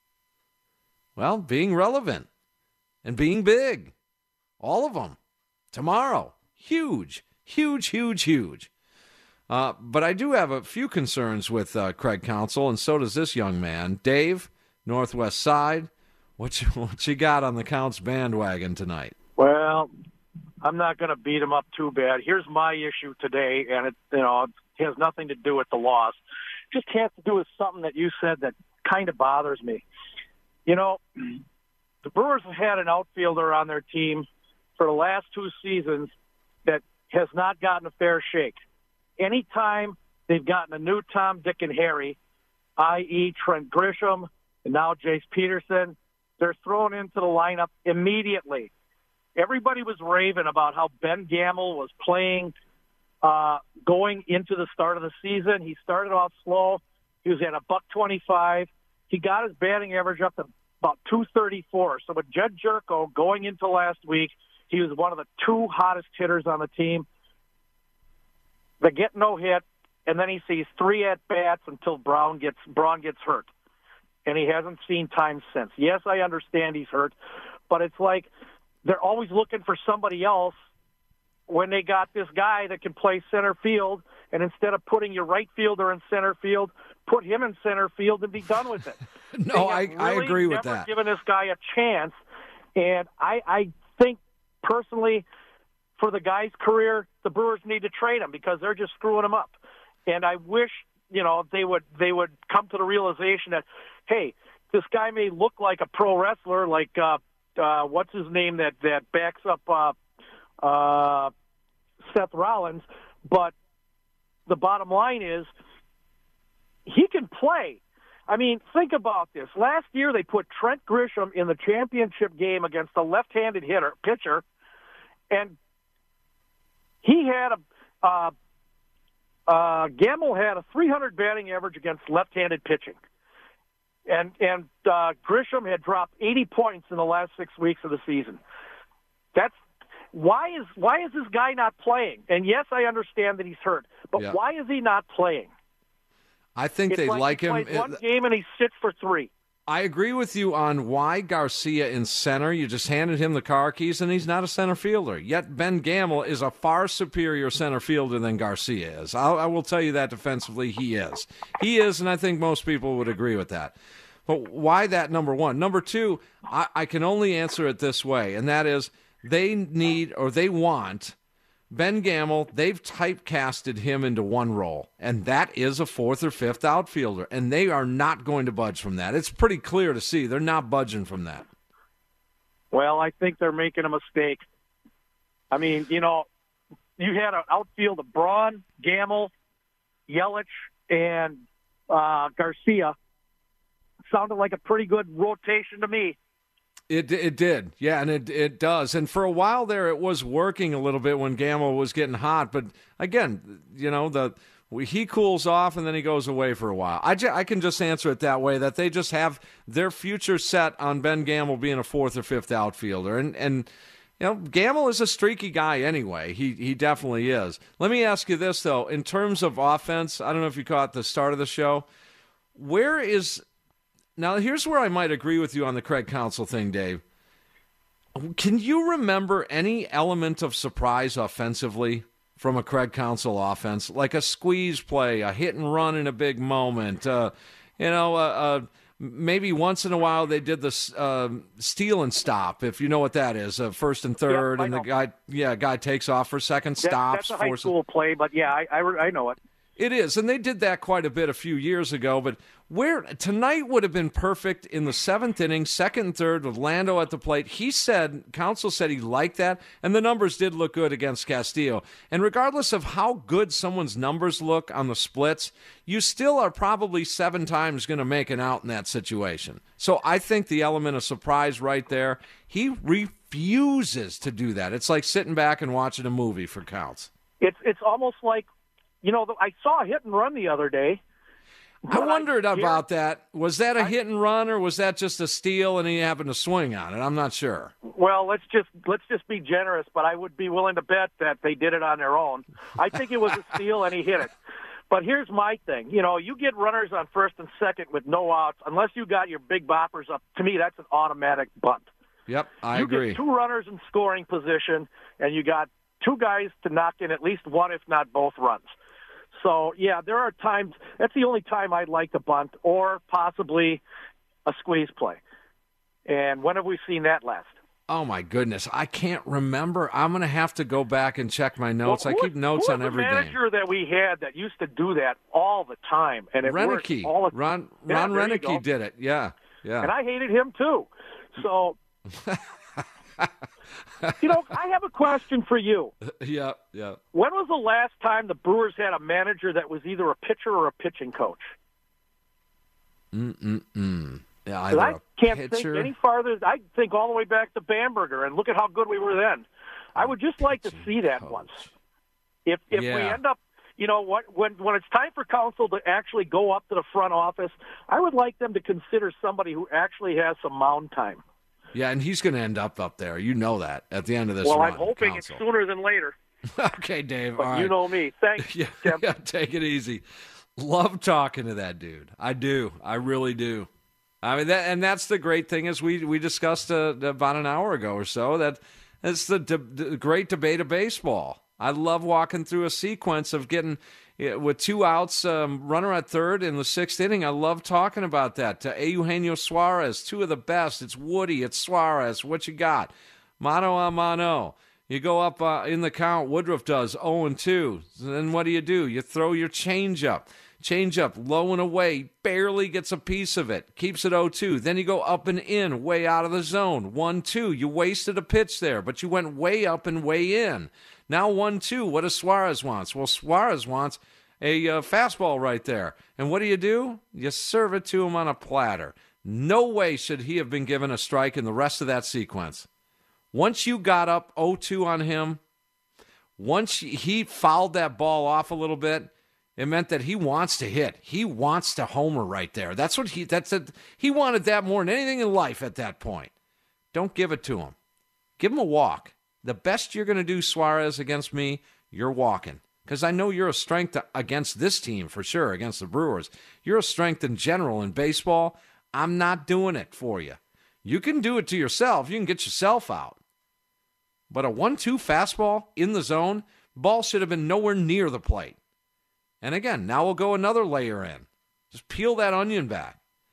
well, being relevant and being big. All of them. Tomorrow. Huge, huge, huge, huge. Uh, but I do have a few concerns with uh, Craig Counsell, and so does this young man. Dave, Northwest Side, what you, what you got on the Counts bandwagon tonight? Well, I'm not going to beat him up too bad. Here's my issue today, and it you know it has nothing to do with the loss. Just has to do with something that you said that kind of bothers me. You know, the Brewers have had an outfielder on their team for the last two seasons that has not gotten a fair shake. Anytime they've gotten a new Tom, Dick, and Harry, that is. Trent Grisham, and now Jace Peterson, they're thrown into the lineup immediately. Everybody was raving about how Ben Gamel was playing uh, going into the start of the season. He started off slow. He was at a buck twenty-five. He got his batting average up to about two thirty-four. So with Jed Jerko going into last week, he was one of the two hottest hitters on the team. They get no hit, and then he sees three at-bats until Brown gets Braun gets hurt. And he hasn't seen time since. Yes, I understand he's hurt, but it's like they're always looking for somebody else when they got this guy that can play center field, and instead of putting your right fielder in center field, put him in center field and be done with it. No, I, really I agree with never that. Giving this guy a chance, and I, I think personally, for the guy's career, the Brewers need to trade him because they're just screwing him up. And I wish, you know, they would they would come to the realization that, hey, this guy may look like a pro wrestler, like uh, uh, what's his name that that backs up uh, uh, Seth Rollins, but the bottom line is he can play. I mean, think about this. Last year they put Trent Grisham in the championship game against a left-handed hitter pitcher, and he had a uh, uh, Gamble had a three hundred batting average against left-handed pitching, and and uh, Grisham had dropped eighty points in the last six weeks of the season. That's why is why is this guy not playing? And yes, I understand that he's hurt, but Yeah. why is he not playing? I think It's they like, like he him. plays one game and he sits for three. I agree with you on why Garcia in center. You just handed him the car keys, and he's not a center fielder. Yet Ben Gamel is a far superior center fielder than Garcia is. I'll, I will tell you that defensively, he is. He is, and I think most people would agree with that. But why that, number one? Number two, I, I can only answer it this way, and that is they need or they want Ben Gamel. They've typecasted him into one role, and that is a fourth or fifth outfielder, and they are not going to budge from that. It's pretty clear to see they're not budging from that. Well, I think they're making a mistake. I mean, you know, you had an outfield of Braun, Gamel, Yelich, and uh, Garcia. Sounded like a pretty good rotation to me. It it did, yeah, and it it does. And for a while there, it was working a little bit when Gamel was getting hot. But again, you know, the he cools off and then he goes away for a while. I, ju- I can just answer it that way, that they just have their future set on Ben Gamel being a fourth or fifth outfielder. And, and you know, Gamel is a streaky guy anyway. He he definitely is. Let me ask you this, though. In terms of offense, I don't know if you caught the start of the show. Where is... Now, here's where I might agree with you on the Craig Counsell thing, Dave. Can you remember any element of surprise offensively from a Craig Counsell offense? Like a squeeze play, a hit and run in a big moment, uh, you know, uh, uh, maybe once in a while they did the uh, steal and stop, if you know what that is, uh, first and third, yeah, and the guy, yeah, guy takes off for a second, that, stops. That's a high forces. school play, but yeah, I, I, I know it. It is, and they did that quite a bit a few years ago, but where tonight would have been perfect in the seventh inning, second and third with Lando at the plate. He said, Counsell said he liked that, and the numbers did look good against Castillo. And regardless of how good someone's numbers look on the splits, you still are probably seven times going to make an out in that situation. So I think the element of surprise right there, he refuses to do that. It's like sitting back and watching a movie for Counts. It's it's almost like, you know, I saw a hit and run the other day. I wondered I, about that. Was that a I, hit and run, or was that just a steal and he happened to swing on it? I'm not sure. Well, let's just let's just be generous, but I would be willing to bet that they did it on their own. I think it was a steal and he hit it. But here's my thing. You know, you get runners on first and second with no outs, unless you got your big boppers up. To me, that's an automatic bunt. Yep, I you agree. You get two runners in scoring position, and you got two guys to knock in at least one, if not both runs. So, yeah, there are times – that's the only time I'd like to bunt, or possibly a squeeze play. And when have we seen that last? Oh, my goodness. I can't remember. I'm going to have to go back and check my notes. Well, I keep notes on every game. Who was the manager game. that we had that used to do that all the time? And it Renicky. worked all the Ron, yeah, Ron Renicky did it. Yeah, yeah. And I hated him, too. So – you know, I have a question for you. Yeah, yeah. When was the last time the Brewers had a manager that was either a pitcher or a pitching coach? Mm-mm-mm. Yeah, either I a can't pitcher. think any farther. I think all the way back to Bamberger, and look at how good we were then. I would just like to see that coach. once. If if Yeah. we end up, you know, what when when it's time for Counsell to actually go up to the front office, I would like them to consider somebody who actually has some mound time. Yeah, and he's going to end up up there. You know that at the end of this Well, run, I'm hoping Counsell. it's sooner than later. Okay, Dave. But all you right. know me. Thanks, yeah, Tim. yeah, take it easy. Love talking to that dude. I do. I really do. I mean, that, and that's the great thing, as we we discussed uh, about an hour ago or so, that it's the, de- the great debate of baseball. I love walking through a sequence of getting yeah, with two outs, um, runner at third in the sixth inning. I love talking about that. Uh, Eugenio Suarez, two of the best. It's Woody, it's Suarez. What you got? Mano a mano. You go up uh, in the count. Woodruff does oh and two. Then what do you do? You throw your changeup. Changeup, low and away, barely gets a piece of it. Keeps it oh two. Then you go up and in, way out of the zone. one two. You wasted a pitch there, but you went way up and way in. Now one two. What does Suarez wants? Well, Suarez wants a uh, fastball right there. And what do you do? You serve it to him on a platter. No way should he have been given a strike in the rest of that sequence. Once you got up oh two on him, once he fouled that ball off a little bit, it meant that he wants to hit. He wants to homer right there. That's what he that's a, he wanted that more than anything in life at that point. Don't give it to him. Give him a walk. The best you're going to do, Suarez, against me, you're walking. Because I know you're a strength against this team for sure, against the Brewers. You're a strength in general in baseball. I'm not doing it for you. You can do it to yourself. You can get yourself out. But a one two fastball in the zone, ball should have been nowhere near the plate. And again, now we'll go another layer in. Just peel that onion back.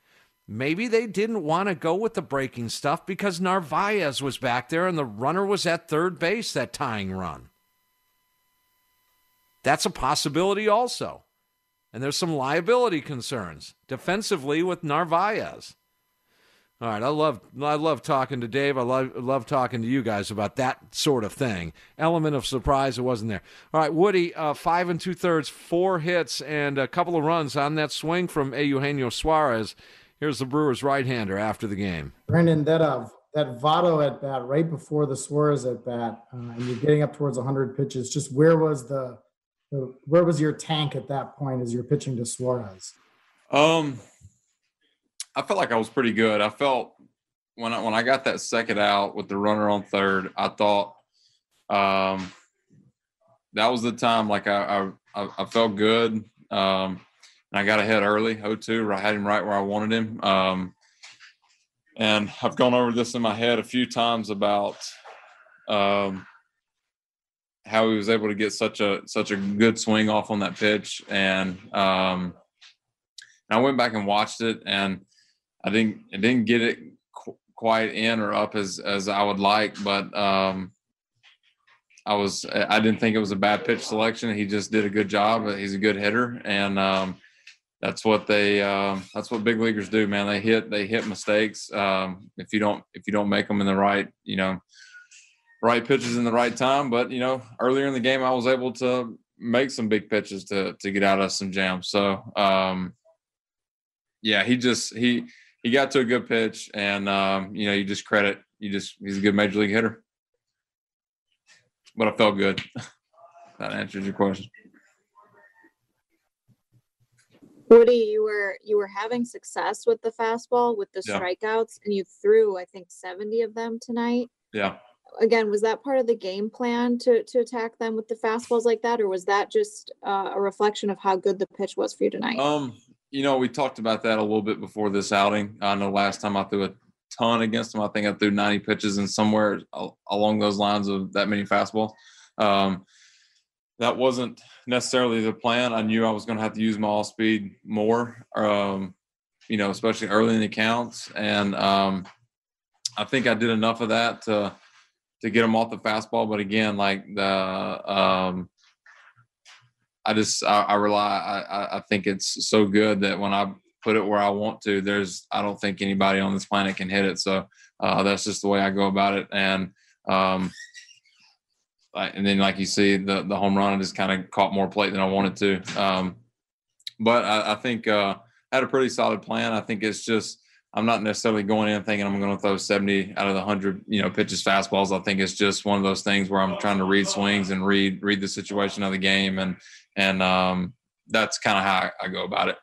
maybe they didn't want to go with the breaking stuff because Narvaez was back there and the runner was at third base, that tying run. That's a possibility also. And there's some liability concerns defensively with Narvaez. All right, I love I love talking to Dave. I love love talking to you guys about that sort of thing. Element of surprise, it wasn't there. All right, Woody, uh, five and two-thirds, four hits, and a couple of runs on that swing from Eugenio Suarez. Here's the Brewers' right-hander after the game. Brandon, that uh, that Votto at bat right before the Suarez at bat, uh, and you're getting up towards one hundred pitches. Just where was the, the where was your tank at that point as you're pitching to Suarez? Um. I felt like I was pretty good. I felt when I, when I got that second out with the runner on third, I thought um, that was the time. Like I, I, I felt good, um, and I got ahead early. oh two, I had him right where I wanted him. Um, and I've gone over this in my head a few times about um, how he was able to get such a such a good swing off on that pitch, and um, I went back and watched it, and I didn't, I didn't get it qu- quite in or up as, as I would like, but um, I was, I didn't think it was a bad pitch selection. He just did a good job. He's a good hitter. And um, that's what they, uh, that's what big leaguers do, man. They hit, they hit mistakes. Um, if you don't, if you don't make them in the right, you know, right pitches in the right time. But, you know, earlier in the game, I was able to make some big pitches to, to get out of some jams. So um, yeah, he just, he, He got to a good pitch, and, um, you know, you just credit – you just he's a good major league hitter. But I felt good. That answers your question. Woody, you were you were having success with the fastball, with the Yeah. strikeouts, and you threw, I think, seventy of them tonight. Yeah. Again, was that part of the game plan to to attack them with the fastballs like that, or was that just uh, a reflection of how good the pitch was for you tonight? Um, you know, we talked about that a little bit before this outing. I know last time I threw a ton against them. I think I threw ninety pitches and somewhere along those lines of that many fastballs. Um, that wasn't necessarily the plan. I knew I was going to have to use my all speed more, um, you know, especially early in the counts. And um, I think I did enough of that to to get them off the fastball. But again, like the um, – I just I, I rely. I, I think it's so good that when I put it where I want to, there's I don't think anybody on this planet can hit it. So uh, that's just the way I go about it. And um, and then like you see the the home run, I just kind of caught more plate than I wanted to. Um, but I, I think uh, I had a pretty solid plan. I think it's just I'm not necessarily going in thinking I'm going to throw seventy out of the one hundred you know pitches fastballs. I think it's just one of those things where I'm trying to read swings and read read the situation of the game and. And um, that's kind of how I, I go about it.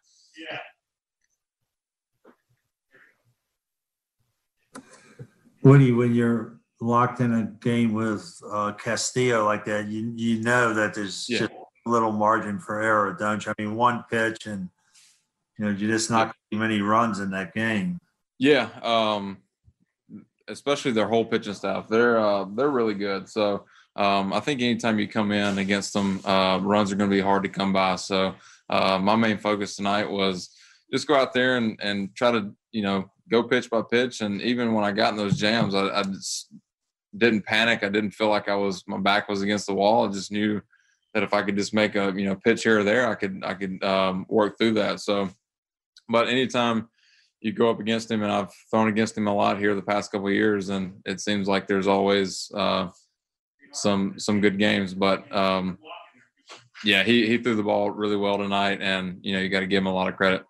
Yeah. Woody, when you're locked in a game with uh, Castillo like that, you you know that there's yeah. just a little margin for error, don't you? I mean, one pitch and, you know, you're just not getting many runs in that game. Yeah, um, especially their whole pitching staff. They're uh, they're really good. So, Um, I think anytime you come in against them, uh, runs are going to be hard to come by. So uh, my main focus tonight was just go out there and, and try to, you know, go pitch by pitch. And even when I got in those jams, I, I just didn't panic. I didn't feel like I was, my back was against the wall. I just knew that if I could just make a, you know, pitch here or there, I could, I could um, work through that. So, but anytime you go up against him, and I've thrown against him a lot here the past couple of years, and it seems like there's always uh, some some good games. But um, yeah, he he threw the ball really well tonight, and you know you got to give him a lot of credit.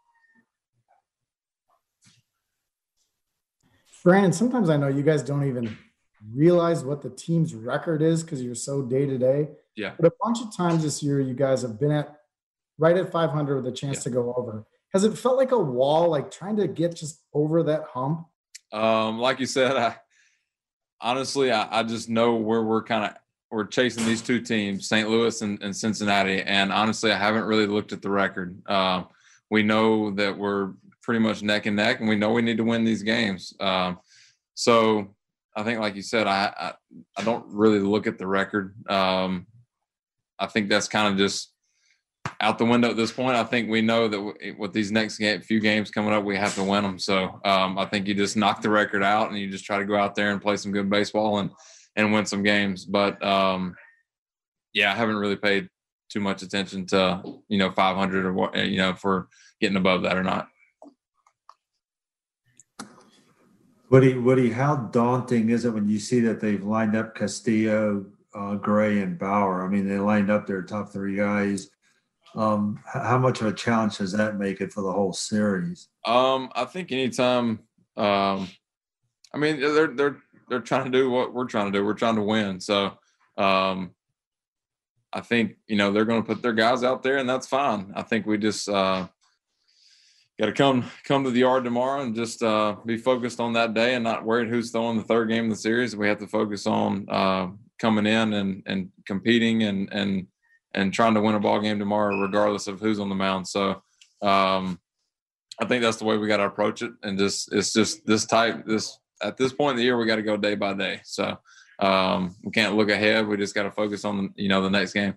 Brandon, sometimes I know you guys don't even realize what the team's record is because you're so day to day. Yeah. But a bunch of times this year, you guys have been at right at five hundred with a chance yeah. to go over. Has it felt like a wall, like trying to get just over that hump? Um, like you said, I honestly, I, I just know where we're kind of we're chasing these two teams, Saint Louis and, and Cincinnati. And honestly, I haven't really looked at the record. Um, we know that we're pretty much neck and neck, and we know we need to win these games. Um, so I think, like you said, I, I I don't really look at the record. Um, I think that's kind of just out the window at this point. I think we know that with these next game, few games coming up, we have to win them. So um, I think you just knock the record out and you just try to go out there and play some good baseball and, and win some games. But um, yeah, I haven't really paid too much attention to, you know, five hundred or what, you know, if we're getting above that or not. Woody, Woody, how daunting is it when you see that they've lined up Castillo, uh, Gray, and Bauer? I mean, they lined up their top three guys. Um, how much of a challenge does that make it for the whole series? Um, I think anytime, um, I mean, they're they're they're trying to do what we're trying to do. We're trying to win. So, um, I think you know they're going to put their guys out there, and that's fine. I think we just uh, got to come come to the yard tomorrow and just uh, be focused on that day and not worried who's throwing the third game of the series. We have to focus on uh, coming in and and competing and and. and trying to win a ball game tomorrow, regardless of who's on the mound. So um, I think that's the way we got to approach it. And just, it's just this type, this, at this point in the year, we got to go day by day. So um, we can't look ahead. We just got to focus on, you know, the next game.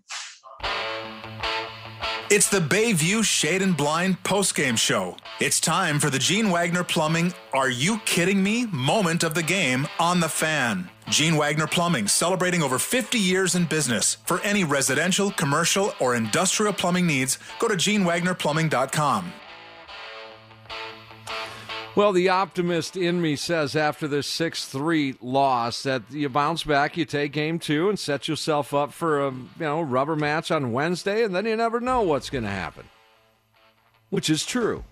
It's the Bayview Shade and Blind postgame show. It's time for the Gene Wagner Plumbing Are You Kidding Me moment of the game on The Fan. Gene Wagner Plumbing, celebrating over fifty years in business. For any residential, commercial, or industrial plumbing needs, go to gene wagner plumbing dot com. Well, the optimist in me says after this six three loss that you bounce back, you take game two and set yourself up for a you know rubber match on Wednesday, and then you never know what's going to happen. Which is true.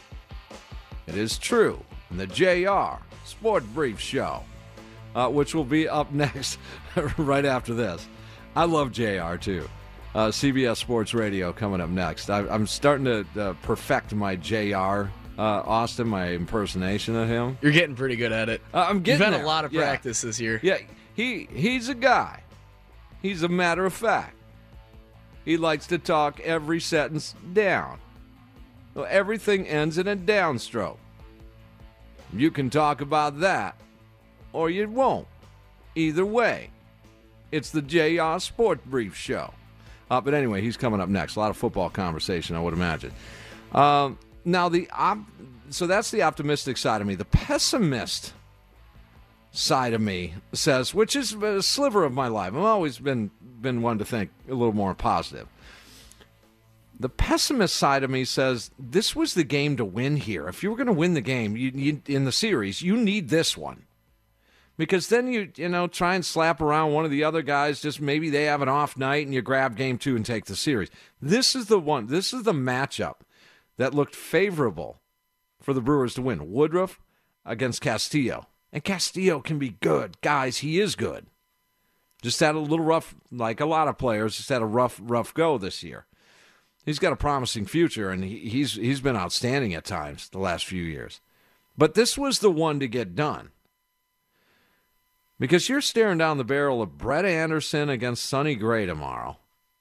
It is true. In the J R Sport Brief Show, uh, which will be up next right after this. I love J R too. Uh, C B S Sports Radio coming up next. I, I'm starting to uh, perfect my J R Uh, Austin, my impersonation of him. You're getting pretty good at it. Uh, I'm getting You've had there. a lot of Yeah. practice this year. Yeah, he he's a guy. He's a matter of fact. He likes to talk every sentence down. Well, everything ends in a downstroke. You can talk about that, or you won't. Either way, it's the J R Sport Brief Show. Uh, but anyway, he's coming up next. A lot of football conversation, I would imagine. Um, Now, the op- so that's the optimistic side of me. The pessimist side of me says, which is a sliver of my life. I've always been, been one to think a little more positive. The pessimist side of me says, this was the game to win here. If you were going to win the game you, you, in the series, you need this one. Because then you, you know, try and slap around one of the other guys, just maybe they have an off night and you grab game two and take the series. This is the one, this is the matchup that looked favorable for the Brewers to win. Woodruff against Castillo. And Castillo can be good. Guys, he is good. Just had a little rough, like a lot of players, just had a rough, rough go this year. He's got a promising future, and he, he's he's been outstanding at times the last few years. But this was the one to get done. Because you're staring down the barrel of Brett Anderson against Sonny Gray tomorrow.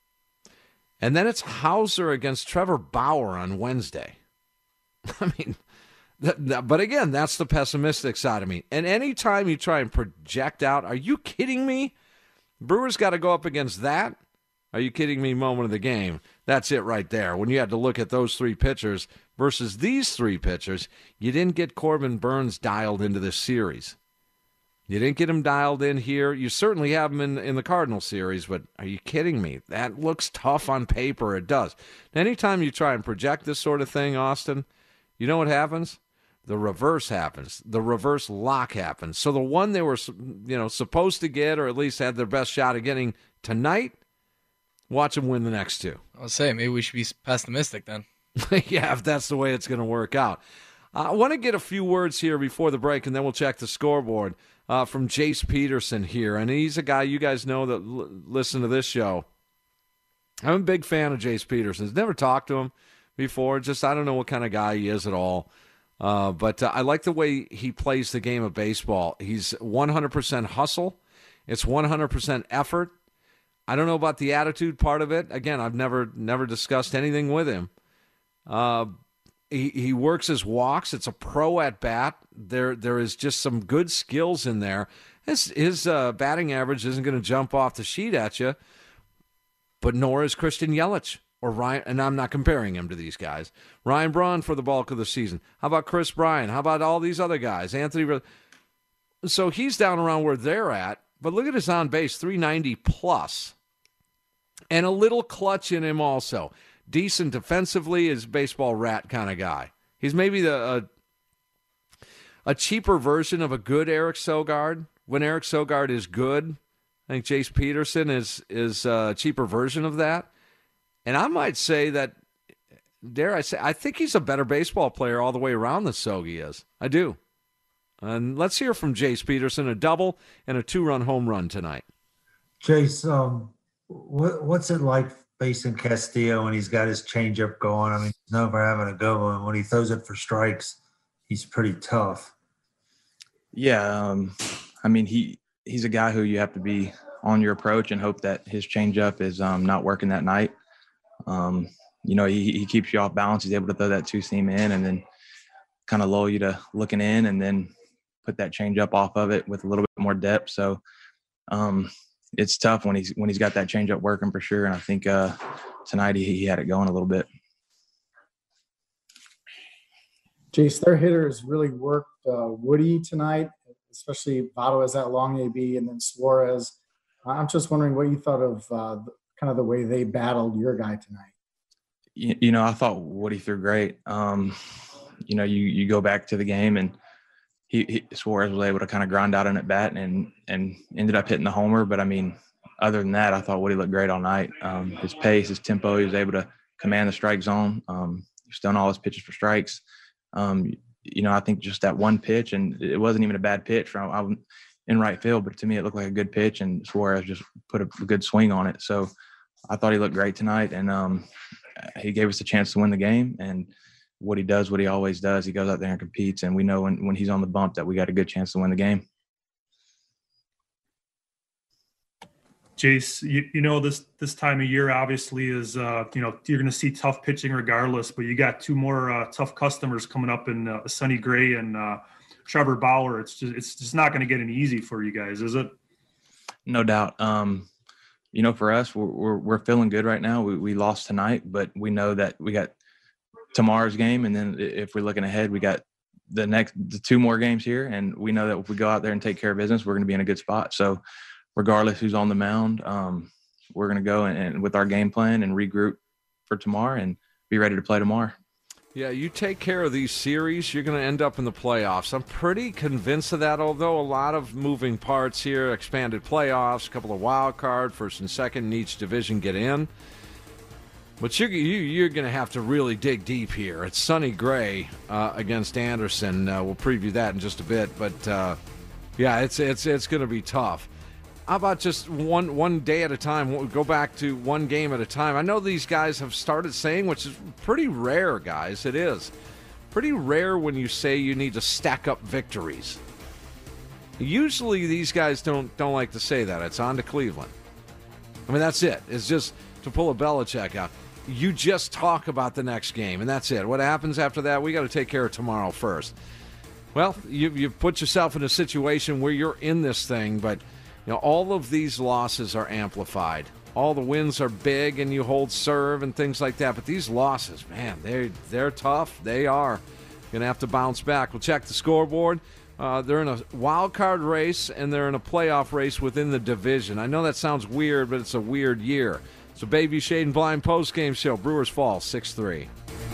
And then it's Hauser against Trevor Bauer on Wednesday. I mean, that, that, but again, that's the pessimistic side of me. And anytime you try and project out, are you kidding me? Brewers got to go up against that? Are you kidding me? Moment of the game. That's it right there. When you had to look at those three pitchers versus these three pitchers, you didn't get Corbin Burns dialed into this series. You didn't get him dialed in here. You certainly have him in, in the Cardinal series, but are you kidding me? That looks tough on paper. It does. Anytime you try and project this sort of thing, Austin, you know what happens? The reverse happens. The reverse lock happens. So the one they were, you know, supposed to get, or at least had their best shot at getting tonight, watch them win the next two. I was saying, maybe we should be pessimistic then. Yeah, if that's the way it's going to work out. Uh, I want to get a few words here before the break, and then we'll check the scoreboard. Uh, from Jace Peterson here, and he's a guy you guys know that l- listen to this show. I'm a big fan of Jace Peterson. Never talked to him before. Just I don't know what kind of guy he is at all. Uh, but uh, I like the way he plays the game of baseball. He's one hundred percent hustle. It's one hundred percent effort. I don't know about the attitude part of it. Again, I've never never discussed anything with him. Uh, he he works his walks. It's a pro at bat. There there is just some good skills in there. His his uh, batting average isn't going to jump off the sheet at you, but nor is Christian Yelich or Ryan, and I'm not comparing him to these guys, Ryan Braun for the bulk of the season. How about Chris Bryant? How about all these other guys? Anthony. So he's down around where they're at, but look at his on base, three ninety plus. And a little clutch in him also. Decent defensively, is baseball rat kind of guy. He's maybe the uh, a cheaper version of a good Eric Sogard. When Eric Sogard is good, I think Jace Peterson is is a cheaper version of that. And I might say that, dare I say, I think he's a better baseball player all the way around than Sogi is. I do. And let's hear from Jace Peterson, a double and a two-run home run tonight. Jace, um, what, what's it like facing Castillo when he's got his changeup going? I mean, he's known for having a good one. When he throws it for strikes, he's pretty tough. Yeah, um, I mean, he he's a guy who you have to be on your approach and hope that his changeup is um, not working that night. Um, you know, he, he keeps you off balance. He's able to throw that two-seam in and then kind of lull you to looking in and then put that changeup off of it with a little bit more depth. So um, it's tough when he's when he's got that changeup working for sure. And I think uh, tonight he, he had it going a little bit. Jace, their hitters really worked uh, Woody tonight, especially Votto as that long A B, and then Suarez. I'm just wondering what you thought of uh, kind of the way they battled your guy tonight. You, you know, I thought Woody threw great. Um, you know, you you go back to the game and he, he Suarez was able to kind of grind out an at bat and and ended up hitting the homer. But I mean, other than that, I thought Woody looked great all night. Um, his pace, his tempo, he was able to command the strike zone. Um, he's done all his pitches for strikes. Um, you know, I think just that one pitch, and it wasn't even a bad pitch from I was in right field, but to me it looked like a good pitch, and Suarez just put a good swing on it. So I thought he looked great tonight, and um, he gave us a chance to win the game. And what he does, what he always does, he goes out there and competes, and we know when, when he's on the bump that we got a good chance to win the game. Jace, you, you know, this this time of year obviously is, uh, you know, you're going to see tough pitching regardless, but you got two more uh, tough customers coming up in uh, Sonny Gray and uh, Trevor Bauer. It's just it's just not going to get any easy for you guys, is it? No doubt. Um, you know, for us, we're, we're we're feeling good right now. We we lost tonight, but we know that we got tomorrow's game, and then if we're looking ahead, we got the next the two more games here, and we know that if we go out there and take care of business, we're going to be in a good spot. So regardless who's on the mound, um, we're going to go and, and with our game plan and regroup for tomorrow and be ready to play tomorrow. Yeah, you take care of these series, you're going to end up in the playoffs. I'm pretty convinced of that, although a lot of moving parts here, expanded playoffs, a couple of wild card, first and second in each division get in. But you're, you, you're going to have to really dig deep here. It's Sonny Gray uh, against Anderson. Uh, we'll preview that in just a bit. But, uh, yeah, it's it's it's going to be tough. How about just one one day at a time? We'll go back to one game at a time. I know these guys have started saying, which is pretty rare, guys. It is pretty rare when you say you need to stack up victories. Usually these guys don't don't like to say that. It's on to Cleveland. I mean, that's it. It's just to pull a Belichick out. You just talk about the next game, and that's it. What happens after that, we got to take care of tomorrow first. Well, you, you've put yourself in a situation where you're in this thing, but you know, all of these losses are amplified. All the wins are big, and you hold serve and things like that. But these losses, man, they're, they're tough. They are going to have to bounce back. We'll check the scoreboard. Uh, they're in a wild card race, and they're in a playoff race within the division. I know that sounds weird, but it's a weird year. So Bayview Shade and Blind post-game show. Brewers fall six three.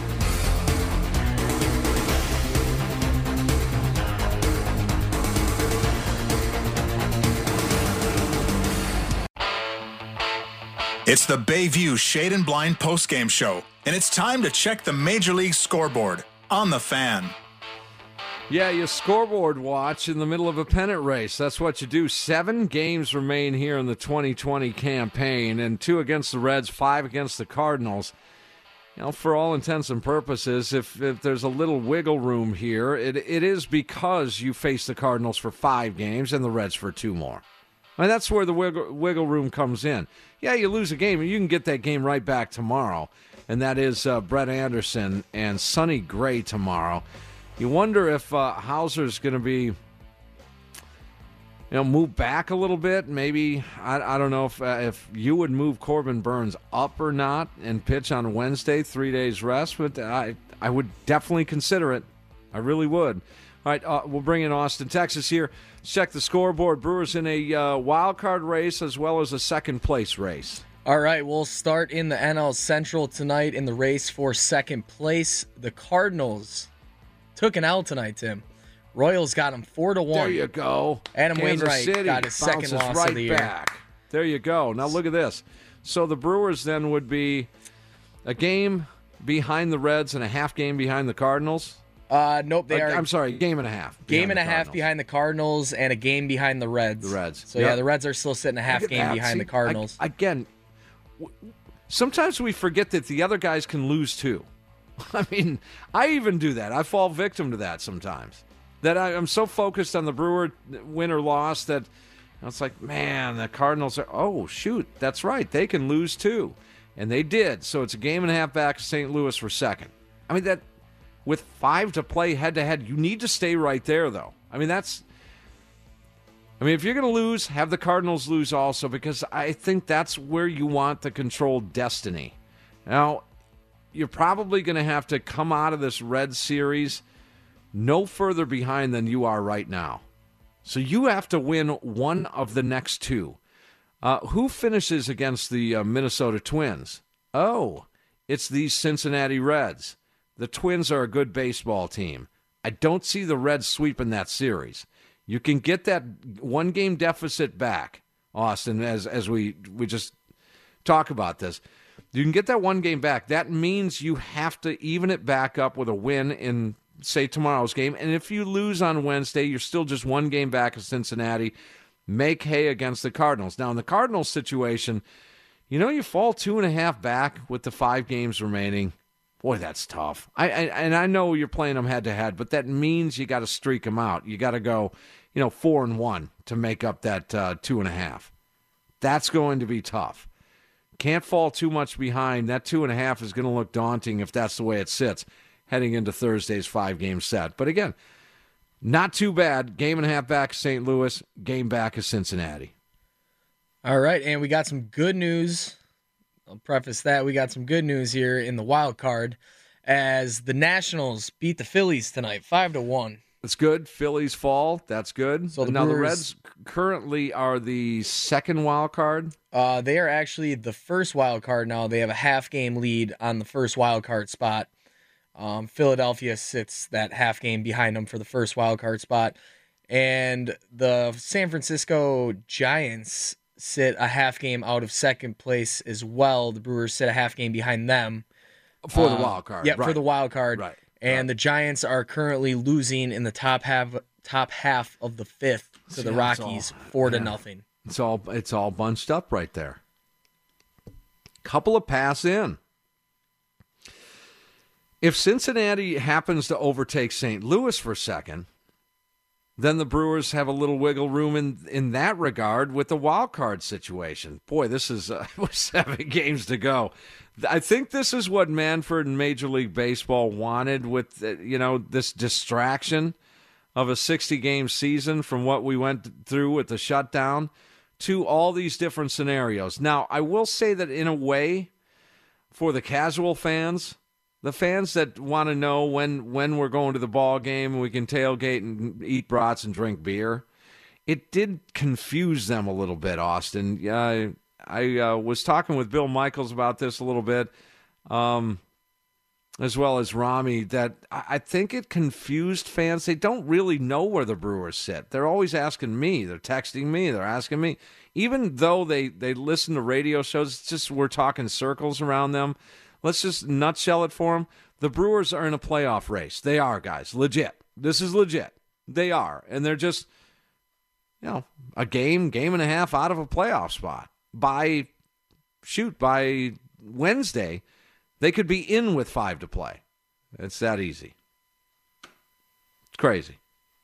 It's the Bayview Shade and Blind postgame show, and it's time to check the Major League scoreboard on the Fan. Yeah, you scoreboard watch in the middle of a pennant race. That's what you do. Seven games remain here in the twenty twenty campaign, and two against the Reds, five against the Cardinals. You know, for all intents and purposes, if, if there's a little wiggle room here, it it is because you face the Cardinals for five games and the Reds for two more. I mean, that's where the wiggle, wiggle room comes in. Yeah, you lose a game, and you can get that game right back tomorrow, and that is uh, Brett Anderson and Sonny Gray tomorrow. You wonder if uh, Hauser's going to be you know, move back a little bit. Maybe, I, I don't know if uh, if you would move Corbin Burns up or not and pitch on Wednesday, three days rest, but I, I would definitely consider it. I really would. All right, uh, we'll bring in Austin, Texas here. Check the scoreboard. Brewers in a uh, wild card race as well as a second place race. All right, we'll start in the N L Central tonight in the race for second place. The Cardinals took an L tonight, Tim. Royals got him four to one. There you go. Adam Kansas Wainwright City got his second loss right of the year. Back. There you go. Now look at this. So the Brewers then would be a game behind the Reds and a half game behind the Cardinals. Uh, nope, they uh, are. I'm sorry, game and a half. Game and a half Cardinals. behind the Cardinals and a game behind the Reds. The Reds. So yep. yeah, the Reds are still sitting a half game that. behind See, the Cardinals. I, again, w- sometimes we forget that the other guys can lose too. I mean, I even do that. I fall victim to that sometimes. That I, I'm so focused on the Brewer win or loss that it's like, man, the Cardinals are. Oh shoot, that's right. They can lose too, and they did. So it's a game and a half back. Saint Louis for second. I mean that. With five to play head-to-head, you need to stay right there, though. I mean, that's... I mean, if you're going to lose, have the Cardinals lose also, because I think that's where you want the controlled destiny. Now, you're probably going to have to come out of this Red Series no further behind than you are right now. So you have to win one of the next two. Uh, who finishes against the uh, Minnesota Twins? Oh, it's these Cincinnati Reds. The Twins are a good baseball team. I don't see the Reds sweeping that series. You can get that one-game deficit back, Austin, as as we, we just talk about this. You can get that one game back. That means you have to even it back up with a win in, say, tomorrow's game. And if you lose on Wednesday, you're still just one game back of Cincinnati. Make hay against the Cardinals. Now, in the Cardinals situation, you know, you fall two and a half back with the five games remaining. Boy, that's tough. I, I and I know you're playing them head to head, but that means you got to streak them out. You got to go, you know, four and one to make up that uh, two and a half. That's going to be tough. Can't fall too much behind. That two and a half is going to look daunting if that's the way it sits heading into Thursday's five game set. But again, not too bad. Game and a half back of Saint Louis. Game back of Cincinnati. All right, and we got some good news. I'll preface that. We got some good news here in the wild card as the Nationals beat the Phillies tonight, five to one. That's good. Phillies fall. That's good. So the now Brewers, the Reds currently are the second wild card. Uh, they are actually the first wild card now. They have a half game lead on the first wild card spot. Um, Philadelphia sits that half game behind them for the first wild card spot, and the San Francisco Giants sit a half game out of second place as well. The Brewers sit a half game behind them for the uh, wild card. Yeah, right. for the wild card. Right. And right. the Giants are currently losing in the top half top half of the fifth to See, the Rockies, all, four to yeah. nothing. It's all it's all bunched up right there. Couple of pass in. If Cincinnati happens to overtake Saint Louis for second, then the Brewers have a little wiggle room in, in that regard with the wild card situation. Boy, this is uh, seven games to go. I think this is what Manfred and Major League Baseball wanted with, uh, you know, this distraction of a sixty-game season from what we went through with the shutdown to all these different scenarios. Now, I will say that in a way, for the casual fans, the fans that want to know when, when we're going to the ball game and we can tailgate and eat brats and drink beer, it did confuse them a little bit, Austin. Uh, I uh, was talking with Bill Michaels about this a little bit, um, as well as Rami, that I think it confused fans. They don't really know where the Brewers sit. They're always asking me. They're texting me. They're asking me. Even though they, they listen to radio shows, it's just we're talking circles around them. Let's just nutshell it for them. The Brewers are in a playoff race. They are, guys. Legit. This is legit. They are. And they're just, you know, a game, game and a half out of a playoff spot. By, shoot, by Wednesday, they could be in with five to play. It's that easy. It's crazy.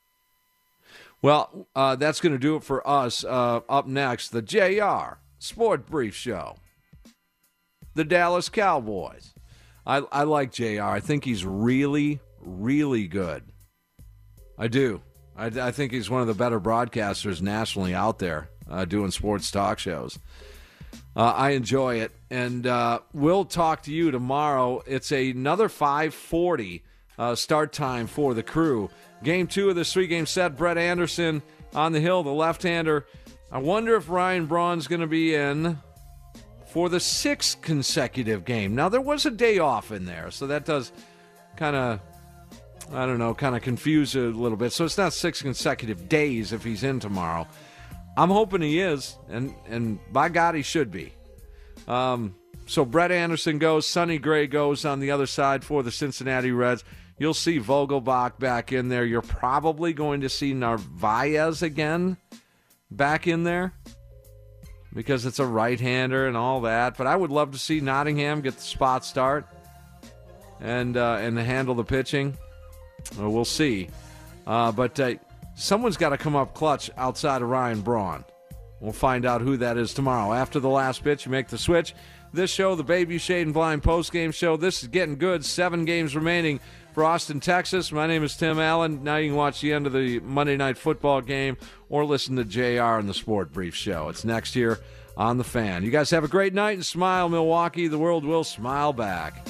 Well, uh, that's going to do it for us. Uh, up next, the J R Sport Brief Show. The Dallas Cowboys. I, I like J R. I think he's really, really good. I do. I, I think he's one of the better broadcasters nationally out there uh, doing sports talk shows. Uh, I enjoy it, and uh, we'll talk to you tomorrow. It's another five forty uh, start time for the Crew. Game two of this three-game set, Brett Anderson on the hill, the left-hander. I wonder if Ryan Braun's going to be in for the sixth consecutive game. Now, there was a day off in there, so that does kind of, I don't know, kind of confuse it a little bit. So it's not six consecutive days if he's in tomorrow. I'm hoping he is, and, and by God, he should be. Um, so Brett Anderson goes, Sonny Gray goes on the other side for the Cincinnati Reds. You'll see Vogelbach back in there. You're probably going to see Narvaez again back in there because it's a right-hander and all that. But I would love to see Nottingham get the spot start and uh, and handle the pitching. Well, we'll see. Uh, but uh, someone's got to come up clutch outside of Ryan Braun. We'll find out who that is tomorrow. After the last pitch, you make the switch. This show, the Bayview Shade and Blind postgame show, this is getting good. Seven games remaining for Austin, Texas. My name is Tim Allen. Now you can watch the end of the Monday Night Football game or listen to J R and the Sport Brief show. It's next here on The Fan. You guys have a great night and smile, Milwaukee. The world will smile back.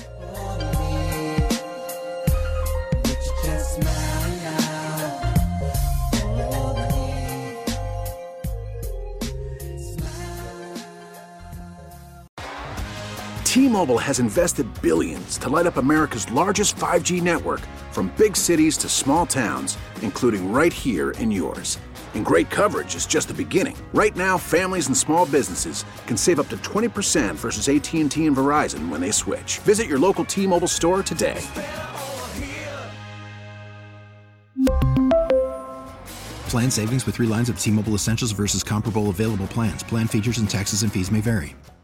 T-Mobile has invested billions to light up America's largest five G network, from big cities to small towns, including right here in yours. And great coverage is just the beginning. Right now, families and small businesses can save up to twenty percent versus A T and T and Verizon when they switch. Visit your local T-Mobile store today. Plan savings with three lines of T-Mobile Essentials versus comparable available plans. Plan features and taxes and fees may vary.